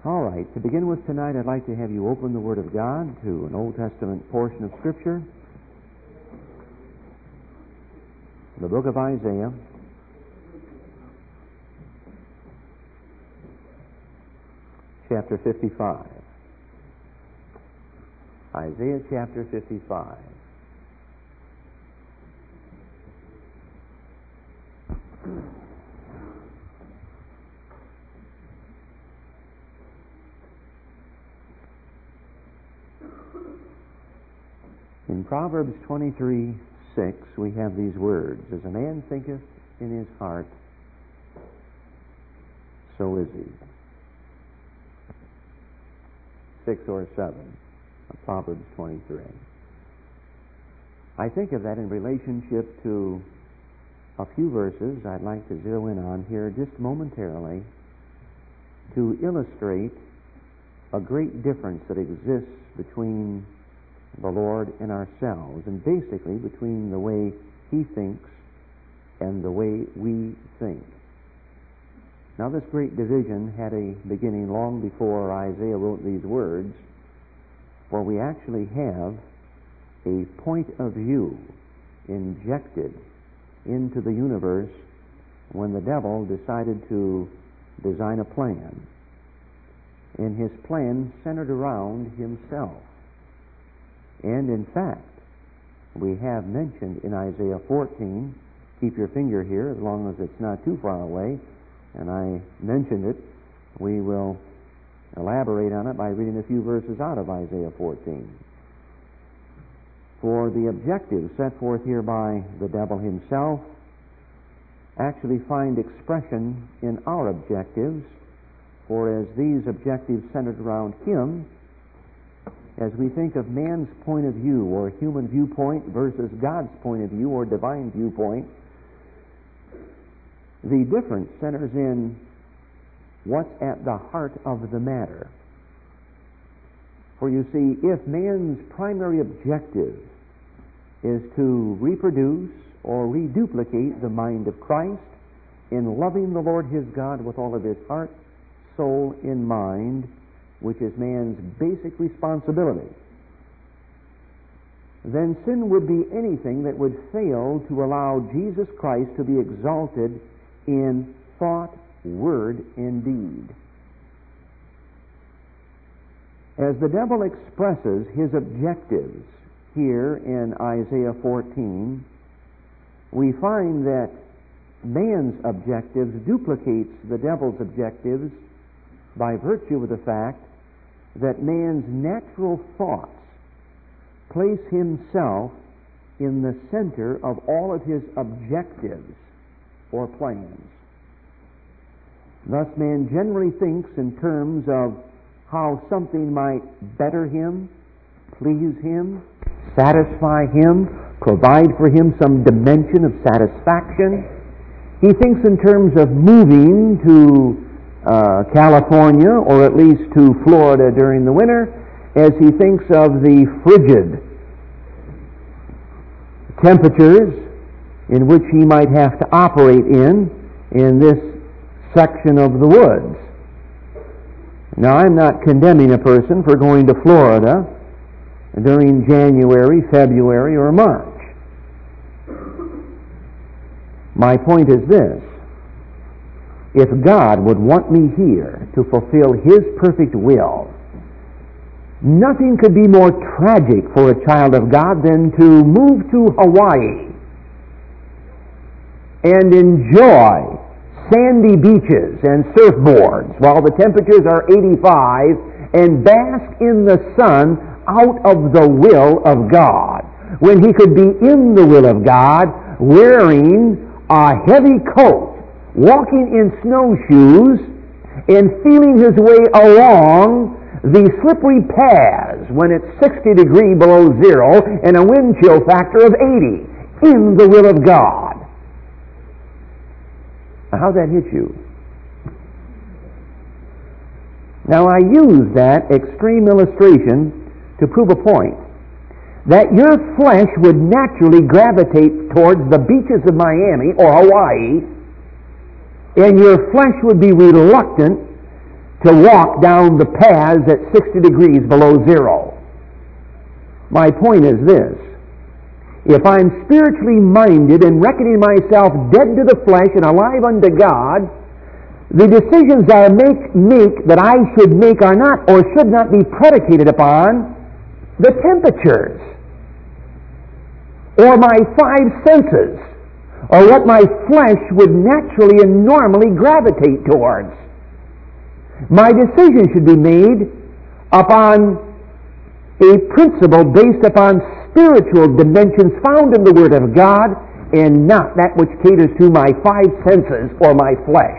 All right, to begin with tonight, I'd like to have you open the Word of God to an Old Testament portion of Scripture, the book of Isaiah, chapter 55. Isaiah chapter 55. In Proverbs 23:6, we have these words: As a man thinketh in his heart, so is he. 6 or 7 of Proverbs 23. I think of that in relationship to a few verses I'd like to zero in on here just momentarily to illustrate a great difference that exists between the Lord and ourselves, and basically between the way He thinks and the way we think. Now, this great division had a beginning long before Isaiah wrote these words, for we actually have a point of view injected into the universe when the devil decided to design a plan. And his plan centered around himself. And in fact, we have mentioned in Isaiah 14, keep your finger here as long as it's not too far away, and I mentioned it, we will elaborate on it by reading a few verses out of Isaiah 14. For the objectives set forth here by the devil himself actually find expression in our objectives, for as these objectives centered around him, as we think of man's point of view or human viewpoint versus God's point of view or divine viewpoint, the difference centers in what's at the heart of the matter. For you see, if man's primary objective is to reproduce or reduplicate the mind of Christ in loving the Lord his God with all of his heart, soul, and mind, which is man's basic responsibility, then sin would be anything that would fail to allow Jesus Christ to be exalted in thought, word, and deed. As the devil expresses his objectives here in Isaiah 14, we find that man's objectives duplicates the devil's objectives by virtue of the fact that man's natural thoughts place himself in the center of all of his objectives or plans. Thus, man generally thinks in terms of how something might better him, please him, satisfy him, provide for him some dimension of satisfaction. He thinks in terms of moving to California, or at least to Florida during the winter, as he thinks of the frigid temperatures in which he might have to operate in this section of the woods. Now, I'm not condemning a person for going to Florida during January, February, or March. My point is this: if God would want me here to fulfill His perfect will, nothing could be more tragic for a child of God than to move to Hawaii and enjoy sandy beaches and surfboards while the temperatures are 85 and bask in the sun out of the will of God, when he could be in the will of God wearing a heavy coat, walking in snowshoes, and feeling his way along the slippery paths when it's 60 degrees below zero and a wind chill factor of 80, in the will of God. Now, how'd that hit you? Now, I use that extreme illustration to prove a point, that your flesh would naturally gravitate towards the beaches of Miami or Hawaii, and your flesh would be reluctant to walk down the paths at 60 degrees below zero. My point is this: if I'm spiritually minded and reckoning myself dead to the flesh and alive unto God, the decisions I make that I should make are not or should not be predicated upon the temperatures or my five senses or what my flesh would naturally and normally gravitate towards. My decision should be made upon a principle based upon spiritual dimensions found in the Word of God and not that which caters to my five senses or my flesh.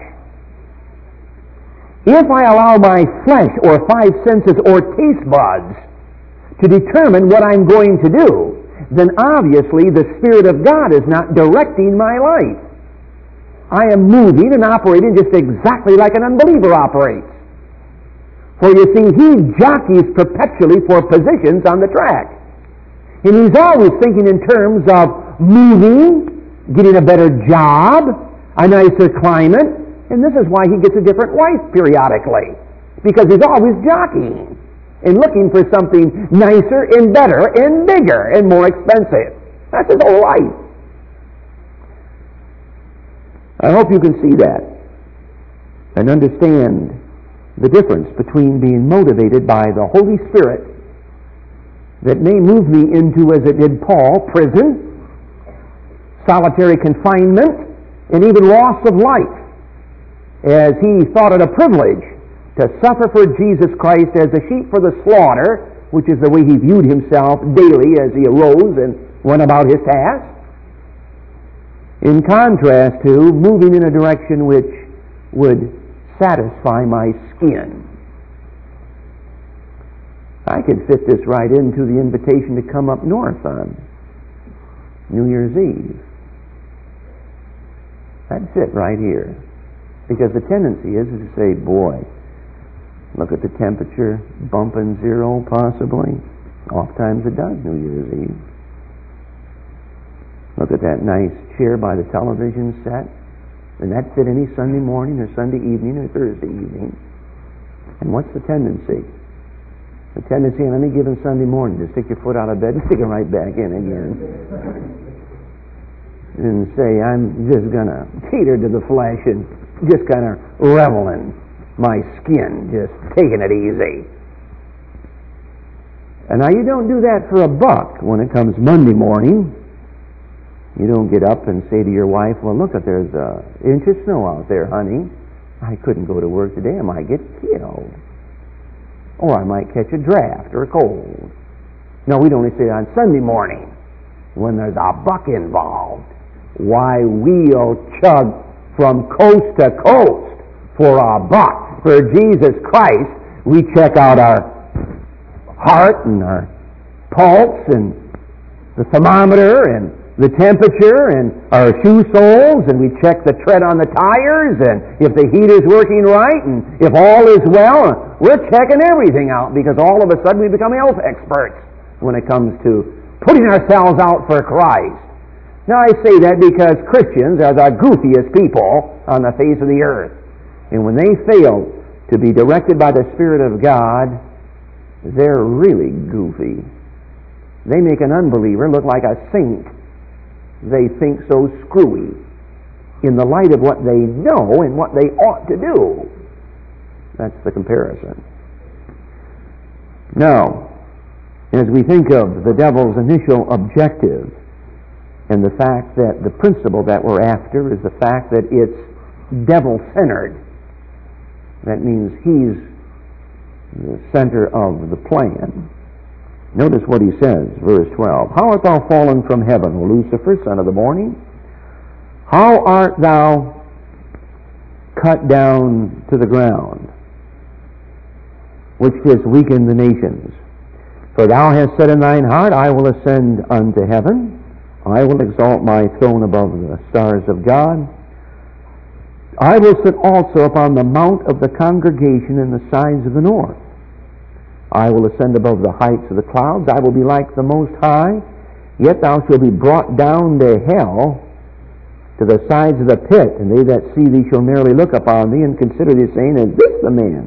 If I allow my flesh or five senses or taste buds to determine what I'm going to do, then obviously the Spirit of God is not directing my life. I am moving and operating just exactly like an unbeliever operates. For you see, he jockeys perpetually for positions on the track. And he's always thinking in terms of moving, getting a better job, a nicer climate, and this is why he gets a different wife periodically. Because he's always jockeying and looking for something nicer and better and bigger and more expensive. That's his whole life. I hope you can see that and understand the difference between being motivated by the Holy Spirit that may move me into, as it did Paul, prison, solitary confinement, and even loss of life, as he thought it a privilege to suffer for Jesus Christ as a sheep for the slaughter, which is the way he viewed himself daily as he arose and went about his task, in contrast to moving in a direction which would satisfy my skin. I could fit this right into the invitation to come up north on New Year's Eve. That'd fit right here. Because the tendency is to say, boy, look at the temperature, bumping zero possibly. Oftentimes it does, New Year's Eve. Look at that nice chair by the television set. And that fit any Sunday morning or Sunday evening or Thursday evening. And what's the tendency? The tendency on any given Sunday morning to stick your foot out of bed and stick it right back in again. And say, I'm just going to cater to the flesh and just kind of revel in my skin, just taking it easy. And now you don't do that for a buck when it comes Monday morning. You don't get up and say to your wife, well, look, if there's an inch of snow out there, honey, I couldn't go to work today. I might get killed. Or I might catch a draft or a cold. No, we'd only say it on Sunday morning when there's a buck involved. Why, we'll chug from coast to coast for a buck. For Jesus Christ, we check out our heart and our pulse and the thermometer and the temperature and our shoe soles, and we check the tread on the tires, and if the heater's working right, and if all is well, we're checking everything out, because all of a sudden we become health experts when it comes to putting ourselves out for Christ. Now I say that because Christians are the goofiest people on the face of the earth. And when they fail to be directed by the Spirit of God, they're really goofy. They make an unbeliever look like a saint. They think so screwy in the light of what they know and what they ought to do. That's the comparison. Now, as we think of the devil's initial objective and the fact that the principle that we're after is the fact that it's devil-centered, that means he's the center of the plan. Notice what he says, verse 12. How art thou fallen from heaven, O Lucifer, son of the morning? How art thou cut down to the ground, which didst weaken the nations? For thou hast said in thine heart, I will ascend unto heaven. I will exalt my throne above the stars of God. I will sit also upon the mount of the congregation in the sides of the north. I will ascend above the heights of the clouds. I will be like the Most High. Yet thou shalt be brought down to hell, to the sides of the pit, and they that see thee shall merely look upon thee and consider thee, saying, Is this the man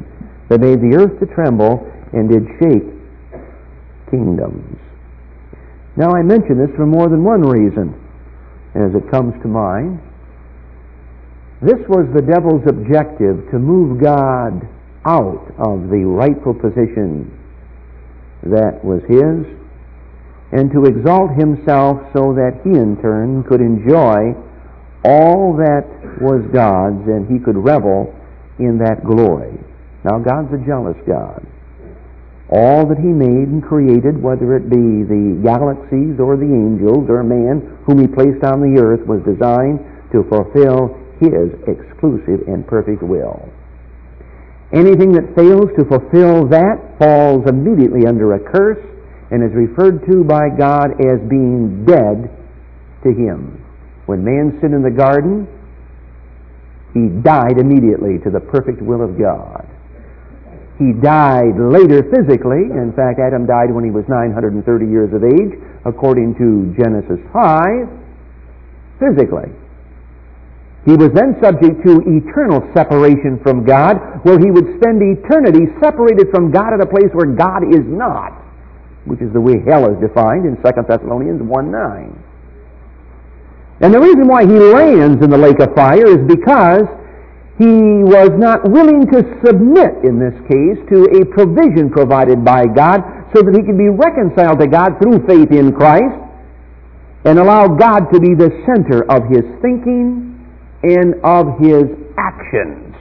that made the earth to tremble and did shake kingdoms. Now I mention this for more than one reason, as it comes to mind. This was the devil's objective, to move God out of the rightful position that was his, and to exalt himself so that he in turn could enjoy all that was God's, and he could revel in that glory. Now God's a jealous God. All that he made and created, whether it be the galaxies or the angels or man whom he placed on the earth, was designed to fulfill his exclusive and perfect will. Anything that fails to fulfill that falls immediately under a curse and is referred to by God as being dead to him. When man sinned in the garden, he died immediately to the perfect will of God. He died later physically. In fact, Adam died when he was 930 years of age, according to Genesis 5, physically. He was then subject to eternal separation from God, where he would spend eternity separated from God at a place where God is not, which is the way hell is defined in 2 Thessalonians 1:9. And the reason why he lands in the lake of fire is because he was not willing to submit, in this case, to a provision provided by God so that he could be reconciled to God through faith in Christ and allow God to be the center of his thinking and of his actions.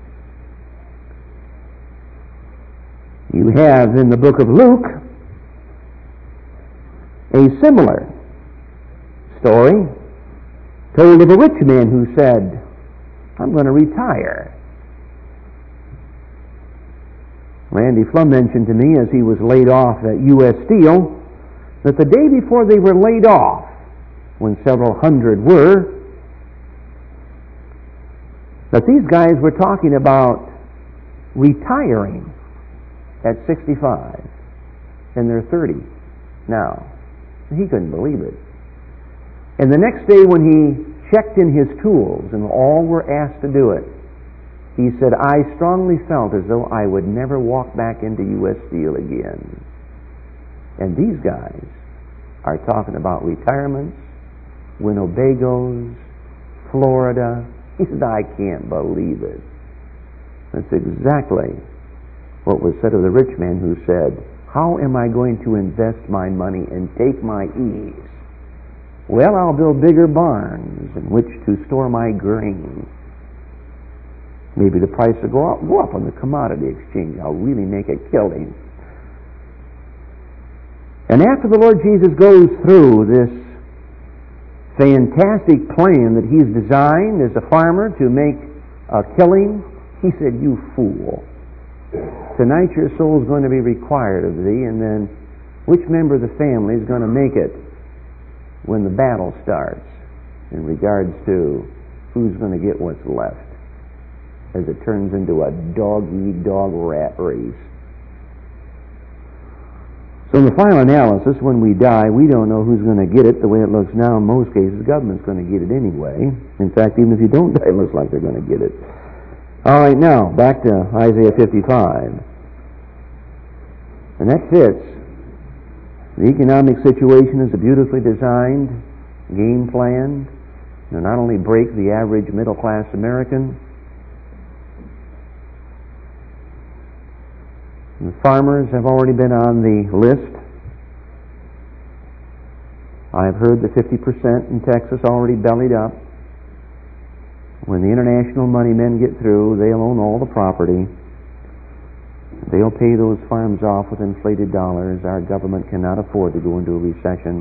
You have in the book of Luke a similar story told of a rich man who said, I'm going to retire. Randy Flum mentioned to me as he was laid off at U.S. Steel that the day before they were laid off, when several hundred were, that these guys were talking about retiring at 65, and they're 30 now. He couldn't believe it. And the next day when he checked in his tools, and all were asked to do it, he said, I strongly felt as though I would never walk back into U.S. Steel again. And these guys are talking about retirements, Winnebagos, Florida. He said, I can't believe it. That's exactly what was said of the rich man who said, how am I going to invest my money and take my ease? Well, I'll build bigger barns in which to store my grain. Maybe the price will go up on the commodity exchange. I'll really make a killing. And after the Lord Jesus goes through this fantastic plan that he's designed as a farmer to make a killing, he said, you fool. Tonight your soul's going to be required of thee, and then which member of the family is going to make it when the battle starts in regards to who's going to get what's left as it turns into a dog-eat-dog rat race. So in the final analysis, when we die, we don't know who's going to get it. The way it looks now, in most cases, the government's going to get it anyway. In fact, even if you don't die, it looks like they're going to get it. All right, now, back to Isaiah 55. And that fits. The economic situation is a beautifully designed game plan to not only break the average middle-class American. The farmers have already been on the list. I've heard that 50% in Texas already bellied up. When the international money men get through, they'll own all the property. They'll pay those farms off with inflated dollars. Our government cannot afford to go into a recession.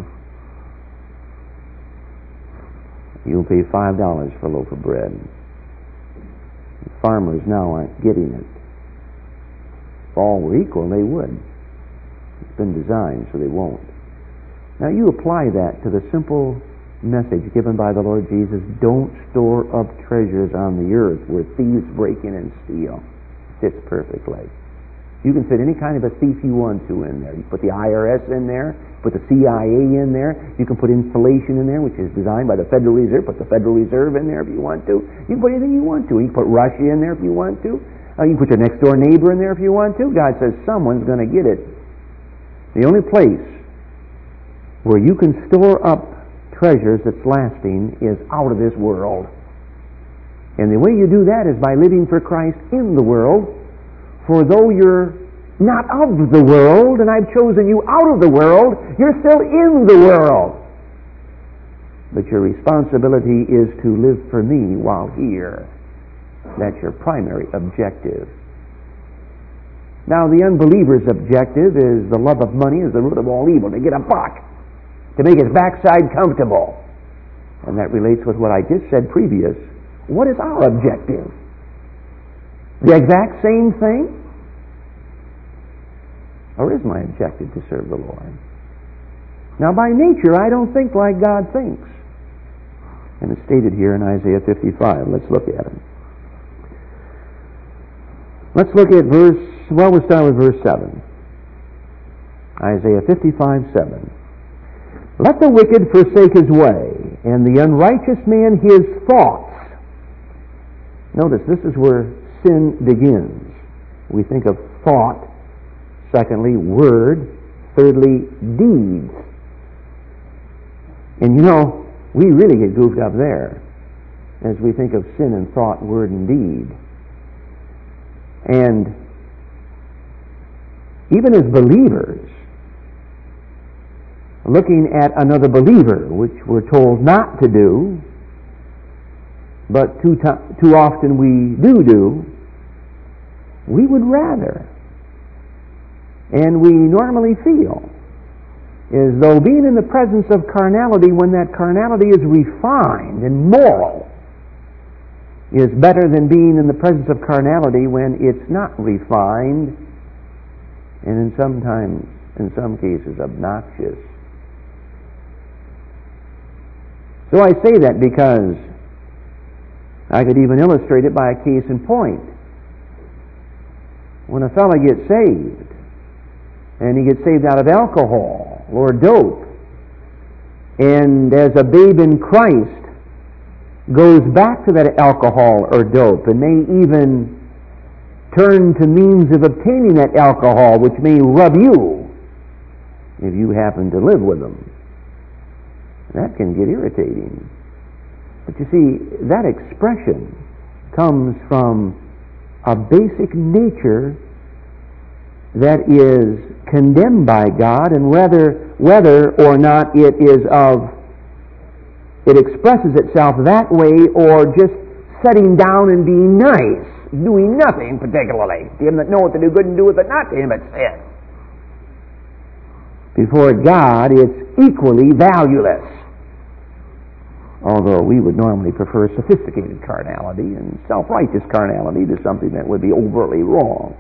You'll pay $5 for a loaf of bread. The farmers now aren't getting it. If all were equal, they would. It's been designed so they won't. Now you apply that to the simple message given by the Lord Jesus, don't store up treasures on the earth where thieves break in and steal. Fits perfectly. You can fit any kind of a thief you want to in there. You put the IRS in there, put the CIA in there, you can put inflation in there, which is designed by the Federal Reserve, put the Federal Reserve in there if you want to. You can put anything you want to. You can put Russia in there if you want to. You can put your next door neighbor in there if you want to. God says someone's going to get it. The only place where you can store up treasures that's lasting is out of this world. And the way you do that is by living for Christ in the world. For though you're not of the world, and I've chosen you out of the world, you're still in the world. But your responsibility is to live for me while here. That's your primary objective. Now, the unbeliever's objective is the love of money is the root of all evil, to get a buck, to make his backside comfortable. And that relates with what I just said previous. What is our objective? The exact same thing? Or is my objective to serve the Lord? Now, by nature, I don't think like God thinks. And it's stated here in Isaiah 55. Let's look at it. Let's look at we'll start with verse 7. Isaiah 55:7. Let the wicked forsake his way, and the unrighteous man his thoughts. Notice, this is where sin begins. We think of thought, secondly, word, thirdly, deeds. And we really get goofed up there as we think of sin in thought, word, and deed. And even as believers, looking at another believer, which we're told not to do, but too often we do, we would rather. And we normally feel as though being in the presence of carnality, when that carnality is refined and moral, is better than being in the presence of carnality when it's not refined and in some cases obnoxious. So I say that because I could even illustrate it by a case in point. When a fellow gets saved, and he gets saved out of alcohol or dope, and as a babe in Christ goes back to that alcohol or dope, and may even turn to means of obtaining that alcohol, which may rub you if you happen to live with them. That can get irritating. But you see, that expression comes from a basic nature that is condemned by God, and whether or not it expresses itself that way, or just sitting down and being nice, doing nothing particularly. To him that knoweth to do good and doeth it not, to him it's sin. Before God, it's equally valueless. Although we would normally prefer sophisticated carnality and self-righteous carnality to something that would be overtly wrong.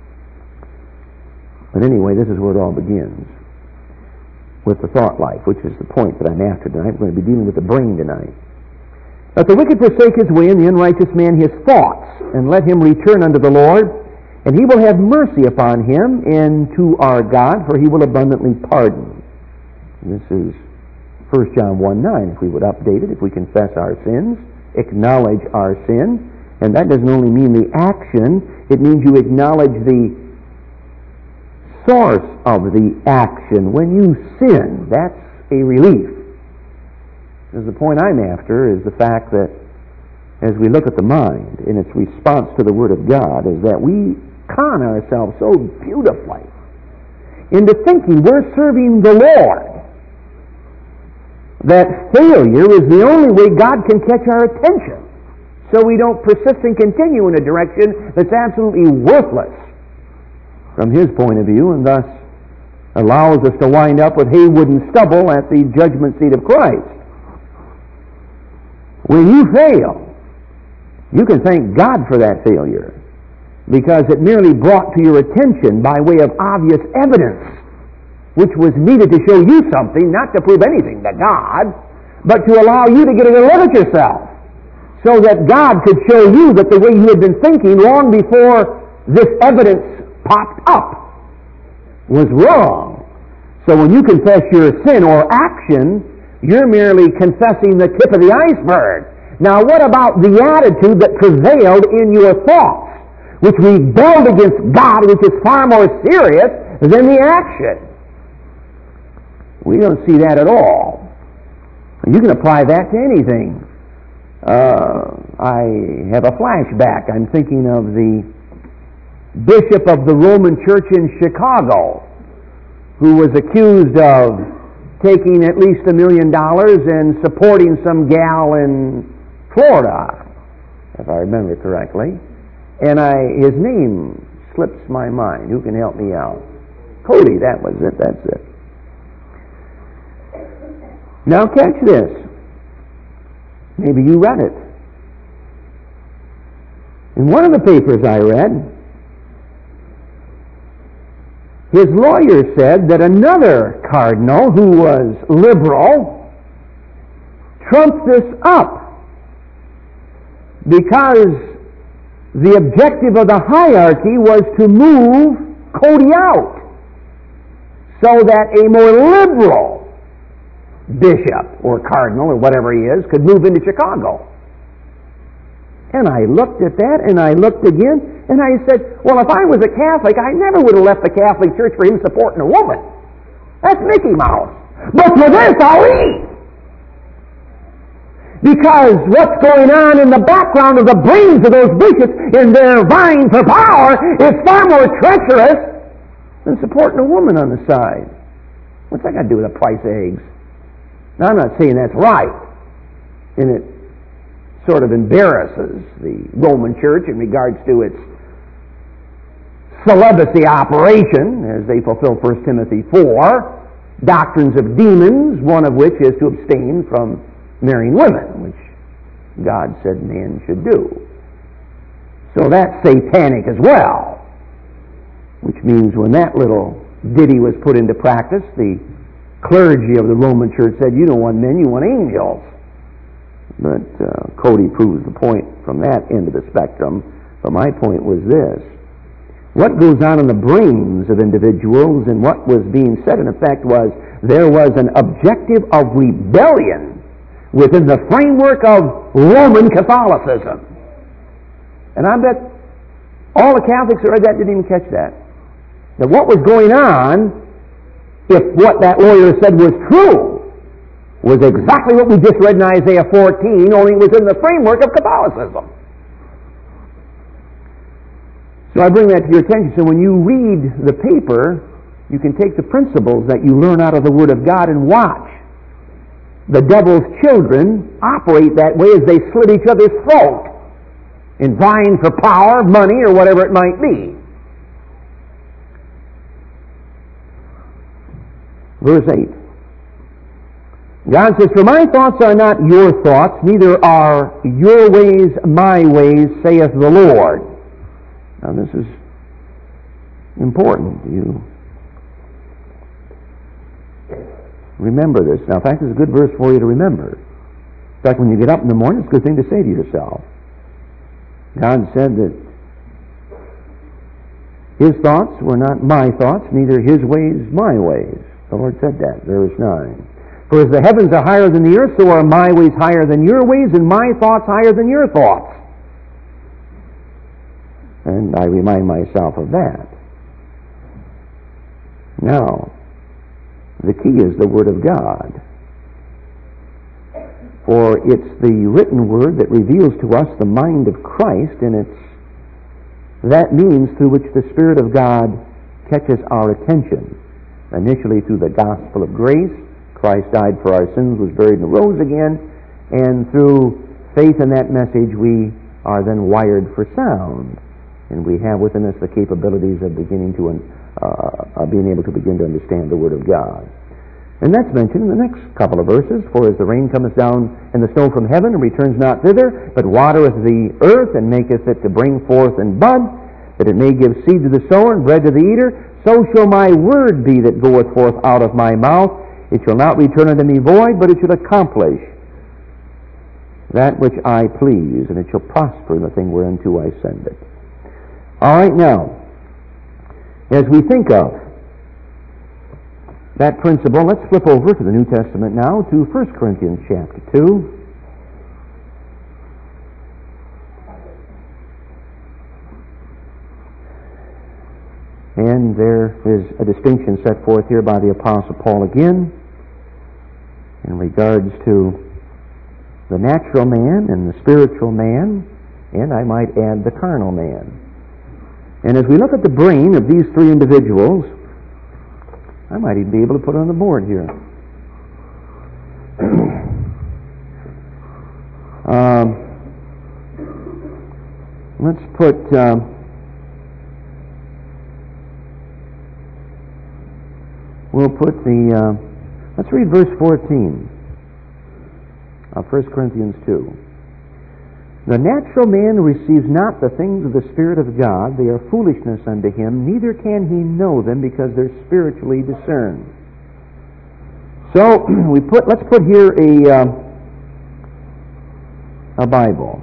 But anyway, this is where it all begins, with the thought life, which is the point that I'm after tonight. We're going to be dealing with the brain tonight. Let the wicked forsake his way, and the unrighteous man his thoughts, and let him return unto the Lord, and he will have mercy upon him, and to our God, for he will abundantly pardon. This is 1 John 1:9. If we would update it, if we confess our sins, acknowledge our sin, and that doesn't only mean the action, it means you acknowledge the source of the action. When you sin, that's a relief. Because the point I'm after is the fact that as we look at the mind in its response to the Word of God, is that we con ourselves so beautifully into thinking we're serving the Lord that failure is the only way God can catch our attention, so we don't persist and continue in a direction that's absolutely worthless from His point of view, and thus allows us to wind up with haywood and stubble at the judgment seat of Christ. When you fail, you can thank God for that failure, because it merely brought to your attention by way of obvious evidence, which was needed to show you something, not to prove anything to God, but to allow you to get a look at yourself, so that God could show you that the way you had been thinking long before this evidence popped up was wrong. So when you confess your sin or action, you're merely confessing the tip of the iceberg. Now what about the attitude that prevailed in your thoughts? which rebelled against God, which is far more serious than the action. We don't see that at all. You can apply that to anything. I have a flashback. I'm thinking of the bishop of the Roman Church in Chicago, who was accused of taking at least $1 million and supporting some gal in Florida, if I remember correctly. And his name slips my mind. Who can help me out? Cody, that was it. That's it. Now catch this. Maybe you read it. In one of the papers I read, his lawyer said that another cardinal who was liberal trumped this up because the objective of the hierarchy was to move Cody out so that a more liberal bishop or cardinal or whatever he is could move into Chicago. And I looked at that and I looked again and I said, well, if I was a Catholic, I never would have left the Catholic Church for him supporting a woman. That's Mickey Mouse. But for this, I'll eat. Because what's going on in the background of the brains of those bishops in their vying for power is far more treacherous than supporting a woman on the side. What's that got to do with the price of eggs? Now, I'm not saying that's right, and it sort of embarrasses the Roman Church in regards to its celibacy operation, as they fulfill 1 Timothy 4, doctrines of demons, one of which is to abstain from marrying women, which God said man should do. So that's satanic as well, which means when that little ditty was put into practice, the clergy of the Roman Church said, you don't want men, you want angels. But Cody proves the point from that end of the spectrum. But my point was this. What goes on in the brains of individuals and what was being said in effect was there was an objective of rebellion within the framework of Roman Catholicism. And I bet all the Catholics that read that didn't even catch that. That what was going on, if what that lawyer said was true, was exactly what we just read in Isaiah 14, only it was in the framework of Catholicism. So I bring that to your attention. So when you read the paper, you can take the principles that you learn out of the Word of God and watch the devil's children operate that way as they slit each other's throat in vying for power, money, or whatever it might be. Verse 8. God says, for my thoughts are not your thoughts, neither are your ways my ways, saith the Lord. Now this is important. You remember this. Now in fact, it's a good verse for you to remember. In fact, when you get up in the morning, it's a good thing to say to yourself. God said that His thoughts were not my thoughts, neither His ways my ways. The Lord said that, verse 9. For as the heavens are higher than the earth, so are my ways higher than your ways, and my thoughts higher than your thoughts. And I remind myself of that. Now, the key is the Word of God. For it's the written Word that reveals to us the mind of Christ, and it's that means through which the Spirit of God catches our attention. Initially through the gospel of grace, Christ died for our sins, was buried and rose again, and through faith in that message we are then wired for sound. And we have within us the capabilities of being able to begin to understand the Word of God. And that's mentioned in the next couple of verses. For as the rain cometh down and the snow from heaven, and returns not thither, but watereth the earth, and maketh it to bring forth and bud, that it may give seed to the sower and bread to the eater, so shall my word be that goeth forth out of my mouth. It shall not return unto me void, but it shall accomplish that which I please, and it shall prosper in the thing whereunto I send it. All right, now, as we think of that principle, let's flip over to the New Testament now to 1 Corinthians chapter 2. And there is a distinction set forth here by the Apostle Paul again in regards to the natural man and the spiritual man, and I might add the carnal man. And as we look at the brain of these three individuals, I might even be able to put it on the board here. Let's put let's read verse 14 of 1 Corinthians 2. The natural man receives not the things of the Spirit of God, they are foolishness unto him, neither can he know them because they're spiritually discerned. So let's put here a Bible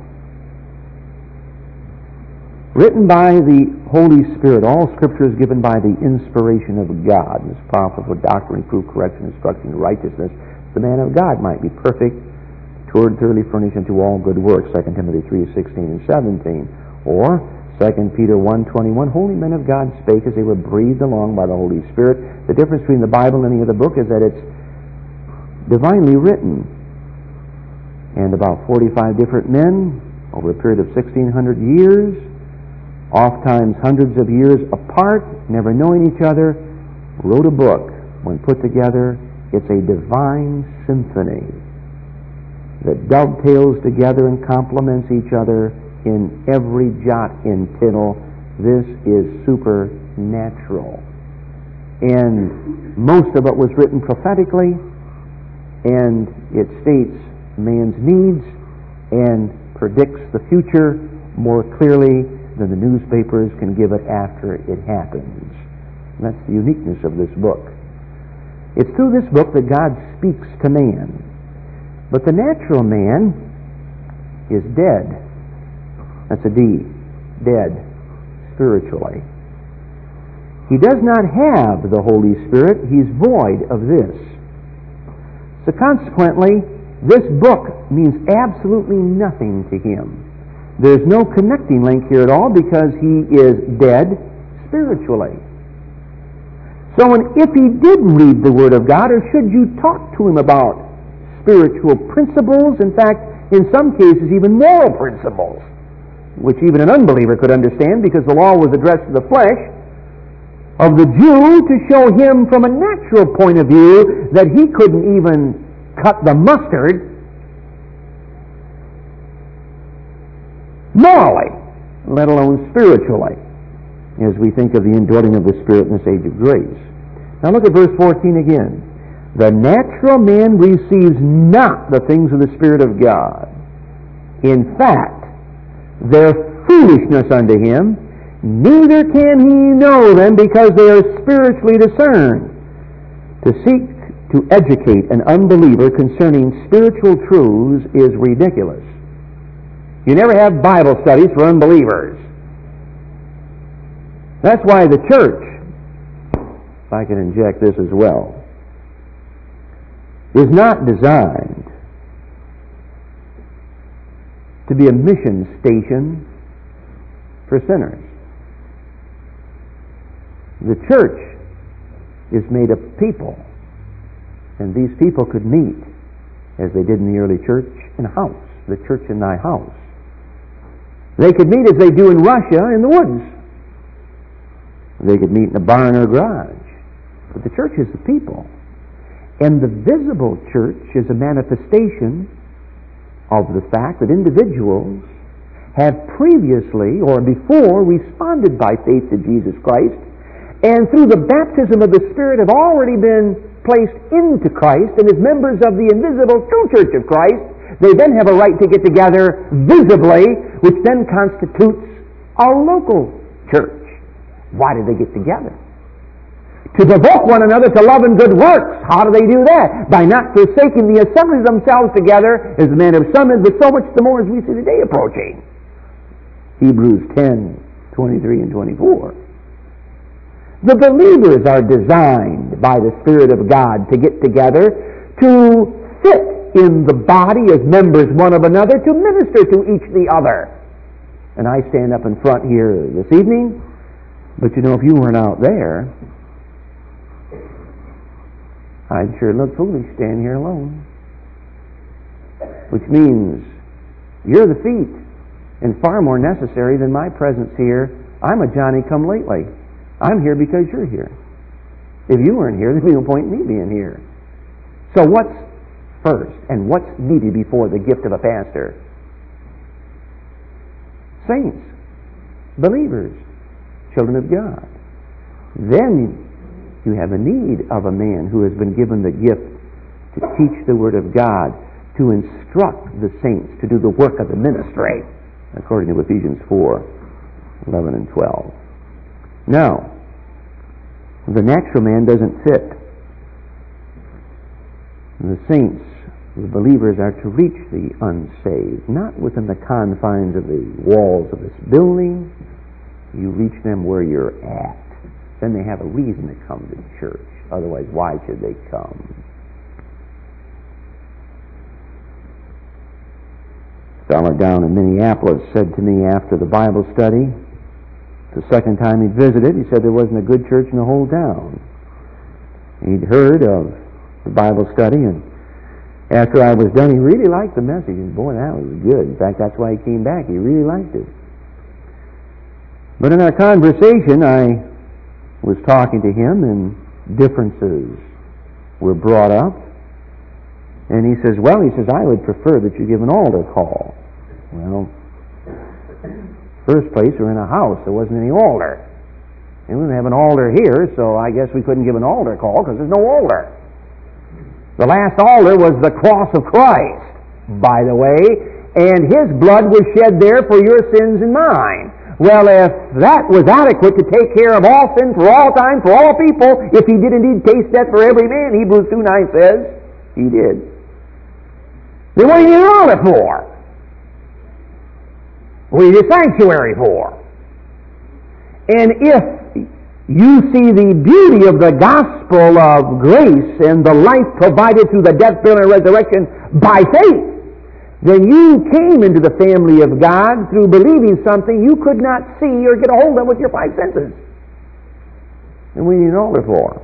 written by the Holy Spirit. All Scripture is given by the inspiration of God, and is profitable for doctrine, reproof, correction, instruction, in righteousness. The man of God might be perfect, thoroughly furnished unto all good works, 2 Timothy 3:16 and 17. Or 2 Peter 1:21, holy men of God spake as they were breathed along by the Holy Spirit. The difference between the Bible and any other book is that it's divinely written. And about 45 different men, over a period of 1,600 years, oftentimes hundreds of years apart, never knowing each other, wrote a book. When put together, it's a divine symphony that dovetails together and complements each other in every jot and tittle. This is supernatural. And most of it was written prophetically, and it states man's needs and predicts the future more clearly than the newspapers can give it after it happens. And that's the uniqueness of this book. It's through this book that God speaks to man. But the natural man is dead. That's a D. Dead spiritually. He does not have the Holy Spirit. He's void of this. So consequently, this book means absolutely nothing to him. There's no connecting link here at all because he is dead spiritually. So if he did read the Word of God, or should you talk to him about spiritual principles, in fact, in some cases even moral principles, which even an unbeliever could understand because the law was addressed to the flesh of the Jew to show him from a natural point of view that he couldn't even cut the mustard morally, let alone spiritually, as we think of the indwelling of the Spirit in this age of grace. Now look at verse 14 again. The natural man receives not the things of the Spirit of God. In fact, they're foolishness unto him, neither can he know them because they are spiritually discerned. To seek to educate an unbeliever concerning spiritual truths is ridiculous. You never have Bible studies for unbelievers. That's why the church, if I can inject this as well, is not designed to be a mission station for sinners. The church is made of people, and these people could meet, as they did in the early church, in a house, the church in thy house. They could meet as they do in Russia in the woods. They could meet in a barn or a garage. But the church is the people. And the visible church is a manifestation of the fact that individuals have previously or before responded by faith to Jesus Christ, and through the baptism of the Spirit have already been placed into Christ, and as members of the invisible true church of Christ, they then have a right to get together visibly, which then constitutes our local church. Why do they get together? To provoke one another to love and good works. How do they do that? By not forsaking the assembly of themselves together, as the manner of some is, but so much the more as we see the day approaching. Hebrews 10:23 and 24. The believers are designed by the Spirit of God to get together, to fit in the body as members one of another, to minister to each the other. And I stand up in front here this evening But you know, if you weren't out there, I'd sure look foolish standing here alone. Which means you're the feet, and far more necessary than my presence here. I'm a Johnny-come-lately. I'm here because you're here. If you weren't here, there'd be no point in me being here. So what's first, and what's needed before the gift of a pastor? Saints, believers, children of God. Then you have a need of a man who has been given the gift to teach the Word of God, to instruct the saints to do the work of the ministry, according to Ephesians 4:11 and 12. Now, the natural man doesn't fit. The saints, the believers, are to reach the unsaved, not within the confines of the walls of this building. You reach them where you're at. Then they have a reason to come to church. Otherwise, why should they come? A fellow down in Minneapolis said to me after the Bible study, the second time he visited, he said there wasn't a good church in the whole town. He'd heard of the Bible study, and after I was done, he really liked the message, and boy, that was good. In fact, that's why he came back. He really liked it. But in our conversation, I was talking to him, and differences were brought up. And he says, I would prefer that you give an altar call. Well, first place, we're in a house. There wasn't any altar. And we didn't have an altar here, so I guess we couldn't give an altar call because there's no altar. The last altar was the cross of Christ, by the way, and His blood was shed there for your sins and mine. Well, if that was adequate to take care of all sin for all time, for all people, if He did indeed taste death for every man, Hebrews 2:9 says, He did. Then what do you need an altar for? What do you need a sanctuary for? And if you see the beauty of the gospel of grace and the life provided through the death, burial, and resurrection by faith, then you came into the family of God through believing something you could not see or get a hold of with your five senses. And we need an altar for.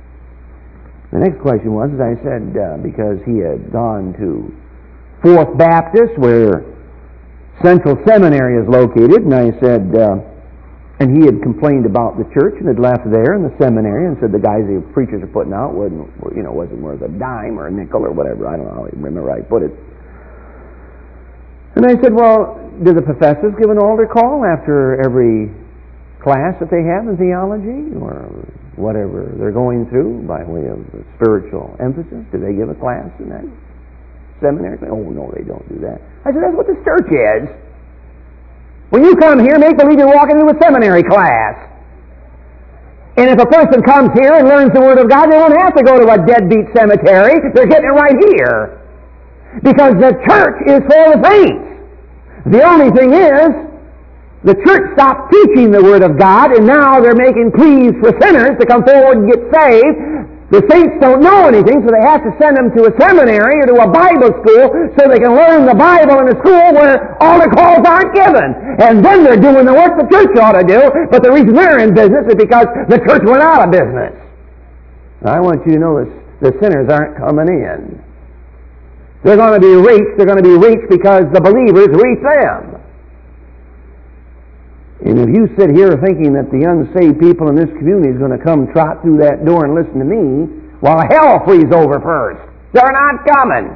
The next question was, as I said, because he had gone to Fourth Baptist, where Central Seminary is located, and I said, and he had complained about the church and had left there in the seminary and said the guys the preachers are putting out wasn't worth a dime or a nickel or whatever. I don't know how I remember how I put it. And I said, well, do the professors give an altar call after every class that they have in theology or whatever they're going through by way of spiritual emphasis? Do they give a class in that seminary? Oh, no, they don't do that. I said, that's what this church is. When you come here, make believe you're walking into a seminary class. And if a person comes here and learns the Word of God, they won't have to go to a deadbeat cemetery. They're getting it right here. Because the church is for the saints. The only thing is, the church stopped teaching the Word of God, and now they're making pleas for sinners to come forward and get saved. The saints don't know anything, so they have to send them to a seminary or to a Bible school so they can learn the Bible in a school where altar calls aren't given. And then they're doing the work the church ought to do, but the reason they're in business is because the church went out of business. I want you to know the sinners aren't coming in. They're going to be reached. They're going to be reached because the believers reach them. And if you sit here thinking that the unsaved people in this community is going to come trot through that door and listen to me, well, hell freeze over first. They're not coming.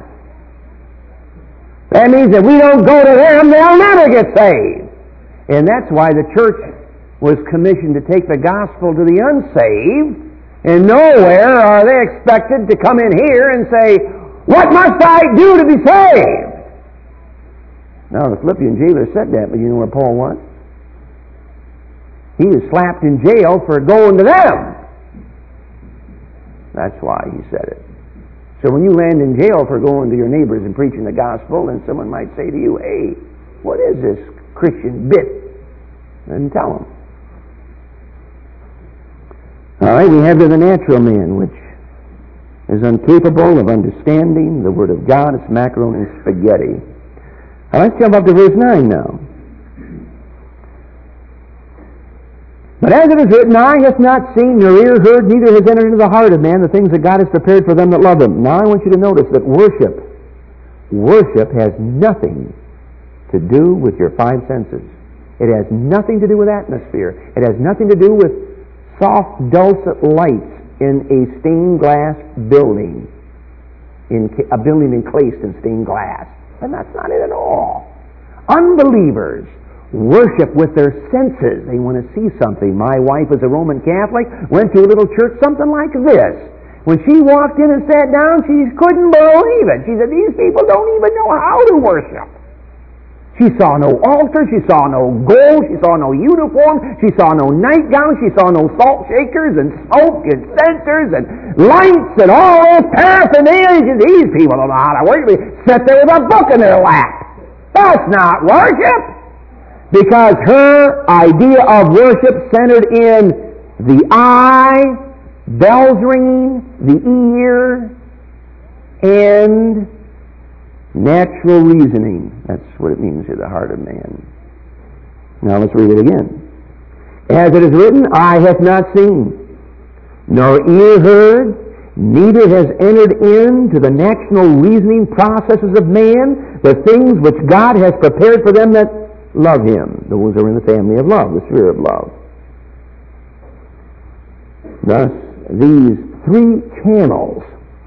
That means if we don't go to them, they'll never get saved. And that's why the church was commissioned to take the gospel to the unsaved, and nowhere are they expected to come in here and say, what must I do to be saved? Now, the Philippian jailer said that, but you know where Paul was? He was slapped in jail for going to them. That's why he said it. So when you land in jail for going to your neighbors and preaching the gospel, then someone might say to you, hey, what is this Christian bit? And tell them. All right, we have the natural man, which is incapable of understanding the Word of God. It's macaroni and spaghetti. Now let's jump up to verse 9 now. But as it is written, eye hath not seen, nor ear heard, neither has entered into the heart of man the things that God has prepared for them that love Him. Now I want you to notice that worship has nothing to do with your five senses. It has nothing to do with atmosphere. It has nothing to do with soft, dulcet lights in a stained glass building, in a building encased in stained glass. And that's not it at all. Unbelievers worship with their senses. They want to see something. My wife is a Roman Catholic, went to a little church, something like this. When she walked in and sat down, she couldn't believe it. She said, these people don't even know how to worship. She saw no altar, she saw no gold, she saw no uniform, she saw no nightgown, she saw no salt shakers and smoke and censers and lights and all those paraphernalia. These people don't know how to worship. They sit there with a book in their lap. That's not worship. Because her idea of worship centered in the eye, bells ringing, the ear, and natural reasoning. That's what it means to the heart of man. Now let's read it again. As it is written, eye hath not seen, nor ear heard, neither has entered into the natural reasoning processes of man the things which God has prepared for them that love Him. Those are in the family of love, the sphere of love. Thus, these three channels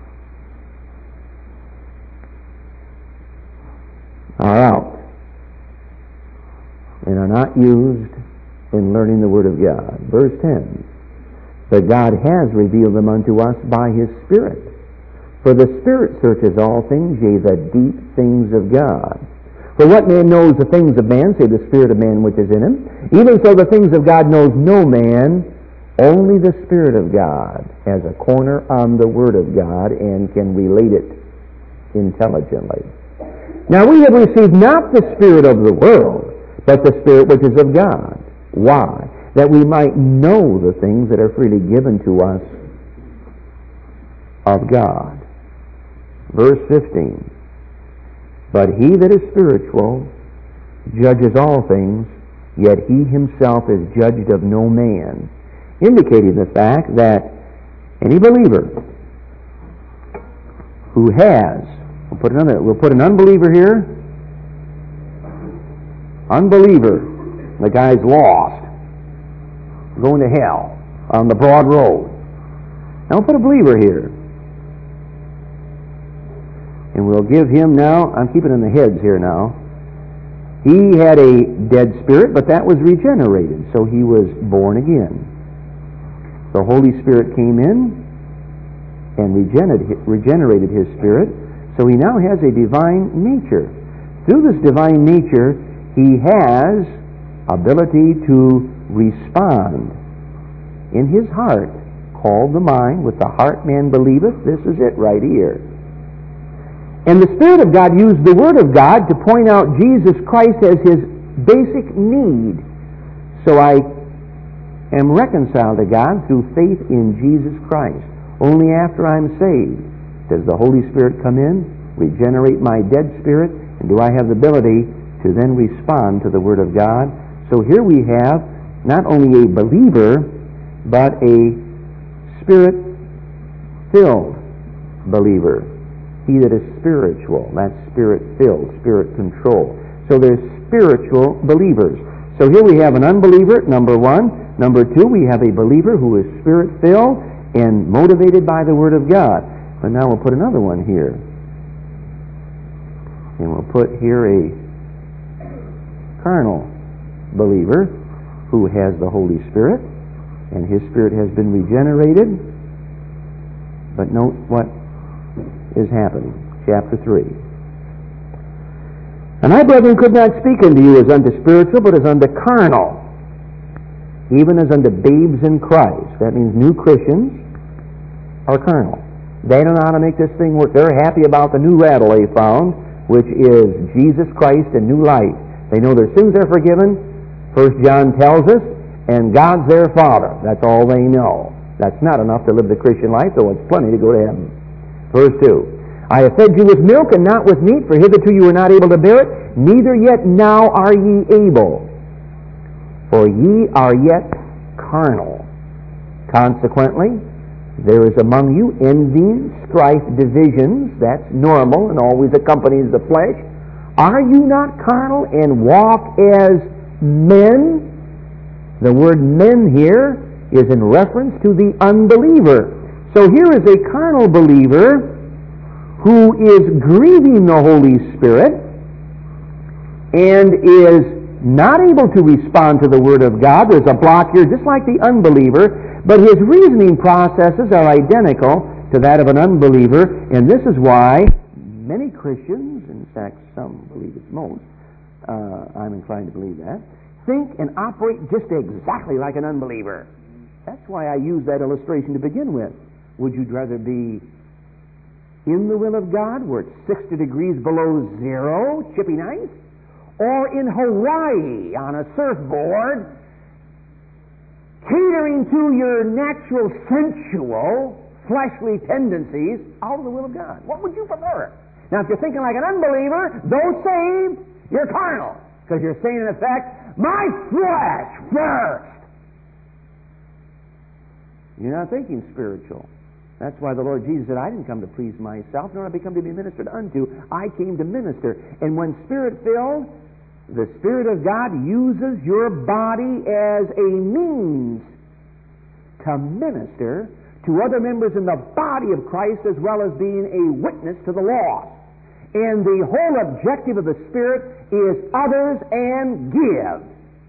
are out and are not used in learning the Word of God. Verse 10, but God has revealed them unto us by His Spirit. For the Spirit searches all things, yea, the deep things of God. For what man knows the things of man, save the Spirit of man which is in him? Even so the things of God knows no man, only the Spirit of God has a corner on the Word of God and can relate it intelligently. Now we have received not the spirit of the world, but the Spirit which is of God. Why? That we might know the things that are freely given to us of God. Verse 15. But he that is spiritual judges all things, yet he himself is judged of no man, indicating the fact that any believer who has, we'll put an unbeliever here, unbeliever, the guy's lost, going to hell on the broad road. Now we'll put a believer here. And we'll give him now, I'm keeping in the heads here now, he had a dead spirit, but that was regenerated, so he was born again. The Holy Spirit came in and regenerated his spirit, so he now has a divine nature. Through this divine nature, he has ability to respond in his heart, called the mind, with the heart man believeth. This is it right here. And the Spirit of God used the Word of God to point out Jesus Christ as his basic need. So I am reconciled to God through faith in Jesus Christ. Only after I'm saved does the Holy Spirit come in, regenerate my dead spirit, and do I have the ability to then respond to the Word of God. So here we have not only a believer, but a Spirit-filled believer. He that is spiritual, that's Spirit-filled, Spirit-controlled. So there's spiritual believers. So here we have an unbeliever, number one. Number two, we have a believer who is Spirit-filled and motivated by the Word of God. But now we'll put another one here. And we'll put here a carnal believer who has the Holy Spirit, and his spirit has been regenerated. But note what is happening. Chapter 3. And I, brethren, could not speak unto you as unto spiritual, but as unto carnal, even as unto babes in Christ. That means new Christians are carnal. They don't know how to make this thing work. They're happy about the new rattle they found, which is Jesus Christ and new life. They know their sins are forgiven, 1 John tells us, and God's their Father. That's all they know. That's not enough to live the Christian life, though it's plenty to go to heaven. Verse 2. I have fed you with milk and not with meat, for hitherto you were not able to bear it, neither yet now are ye able. For ye are yet carnal. Consequently, there is among you envy, strife, divisions. That's normal and always accompanies the flesh. Are you not carnal and walk as men? The word men here is in reference to the unbeliever. So here is a carnal believer who is grieving the Holy Spirit and is not able to respond to the Word of God. There's a block here just like the unbeliever, but his reasoning processes are identical to that of an unbeliever, and this is why many Christians, in fact some believe it's most, I'm inclined to believe that, think and operate just exactly like an unbeliever. That's why I use that illustration to begin with. Would you rather be in the will of God, where it's 60 degrees below zero, chipping ice, or in Hawaii on a surfboard, catering to your natural, sensual, fleshly tendencies out of the will of God? What would you prefer? Now, if you're thinking like an unbeliever, though saved, you're carnal, because you're saying, in effect, my flesh first. You're not thinking spiritual. That's why the Lord Jesus said, I didn't come to please myself, nor have I come to be ministered unto. I came to minister. And when Spirit-filled, the Spirit of God uses your body as a means to minister to other members in the body of Christ, as well as being a witness to the lost. And the whole objective of the Spirit is others and give.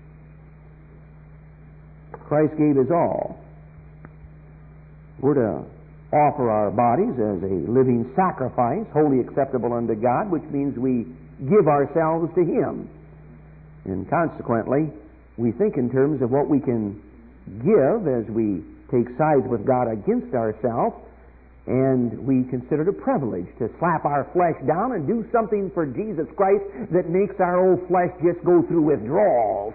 Christ gave His all. We're to offer our bodies as a living sacrifice, wholly acceptable unto God, which means we give ourselves to Him. And consequently, we think in terms of what we can give as we take sides with God against ourselves, and we consider it a privilege to slap our flesh down and do something for Jesus Christ that makes our old flesh just go through withdrawals.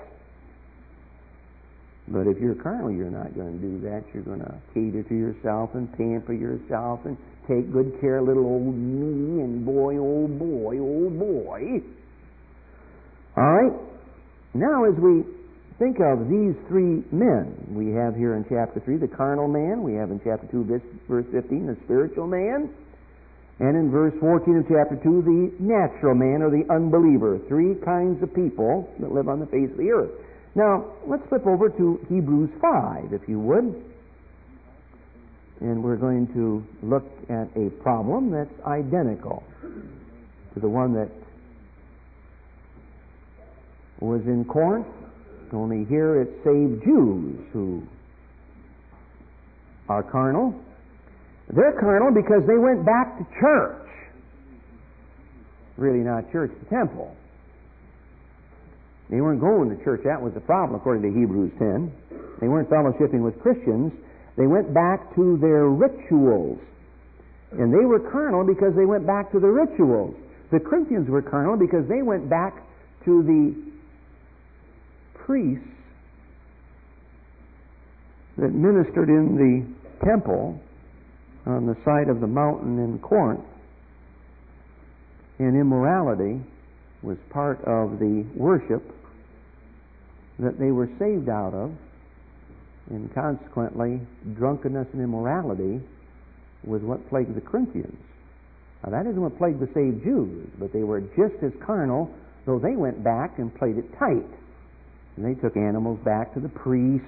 But if you're carnal, you're not going to do that. You're going to cater to yourself and pamper yourself and take good care of little old me and boy, old boy, old boy. All right. Now, as we think of these three men, we have here in chapter 3 the carnal man. We have in chapter 2, verse 15, the spiritual man. And in verse 14 of chapter 2, the natural man or the unbeliever. Three kinds of people that live on the face of the earth. Now, let's flip over to Hebrews 5, if you would. And we're going to look at a problem that's identical to the one that was in Corinth, only here it's saved Jews who are carnal. They're carnal because they went back to church. Really not church, the temple. They weren't going to church. That was the problem, according to Hebrews 10. They weren't fellowshipping with Christians. They went back to their rituals. And they were carnal because they went back to the rituals. The Corinthians were carnal because they went back to the priests that ministered in the temple on the side of the mountain in Corinth. And immorality was part of the worship that they were saved out of, and consequently drunkenness and immorality was what plagued the Corinthians. Now that isn't what plagued the saved Jews, but they were just as carnal, though they went back and played it tight. And they took animals back to the priest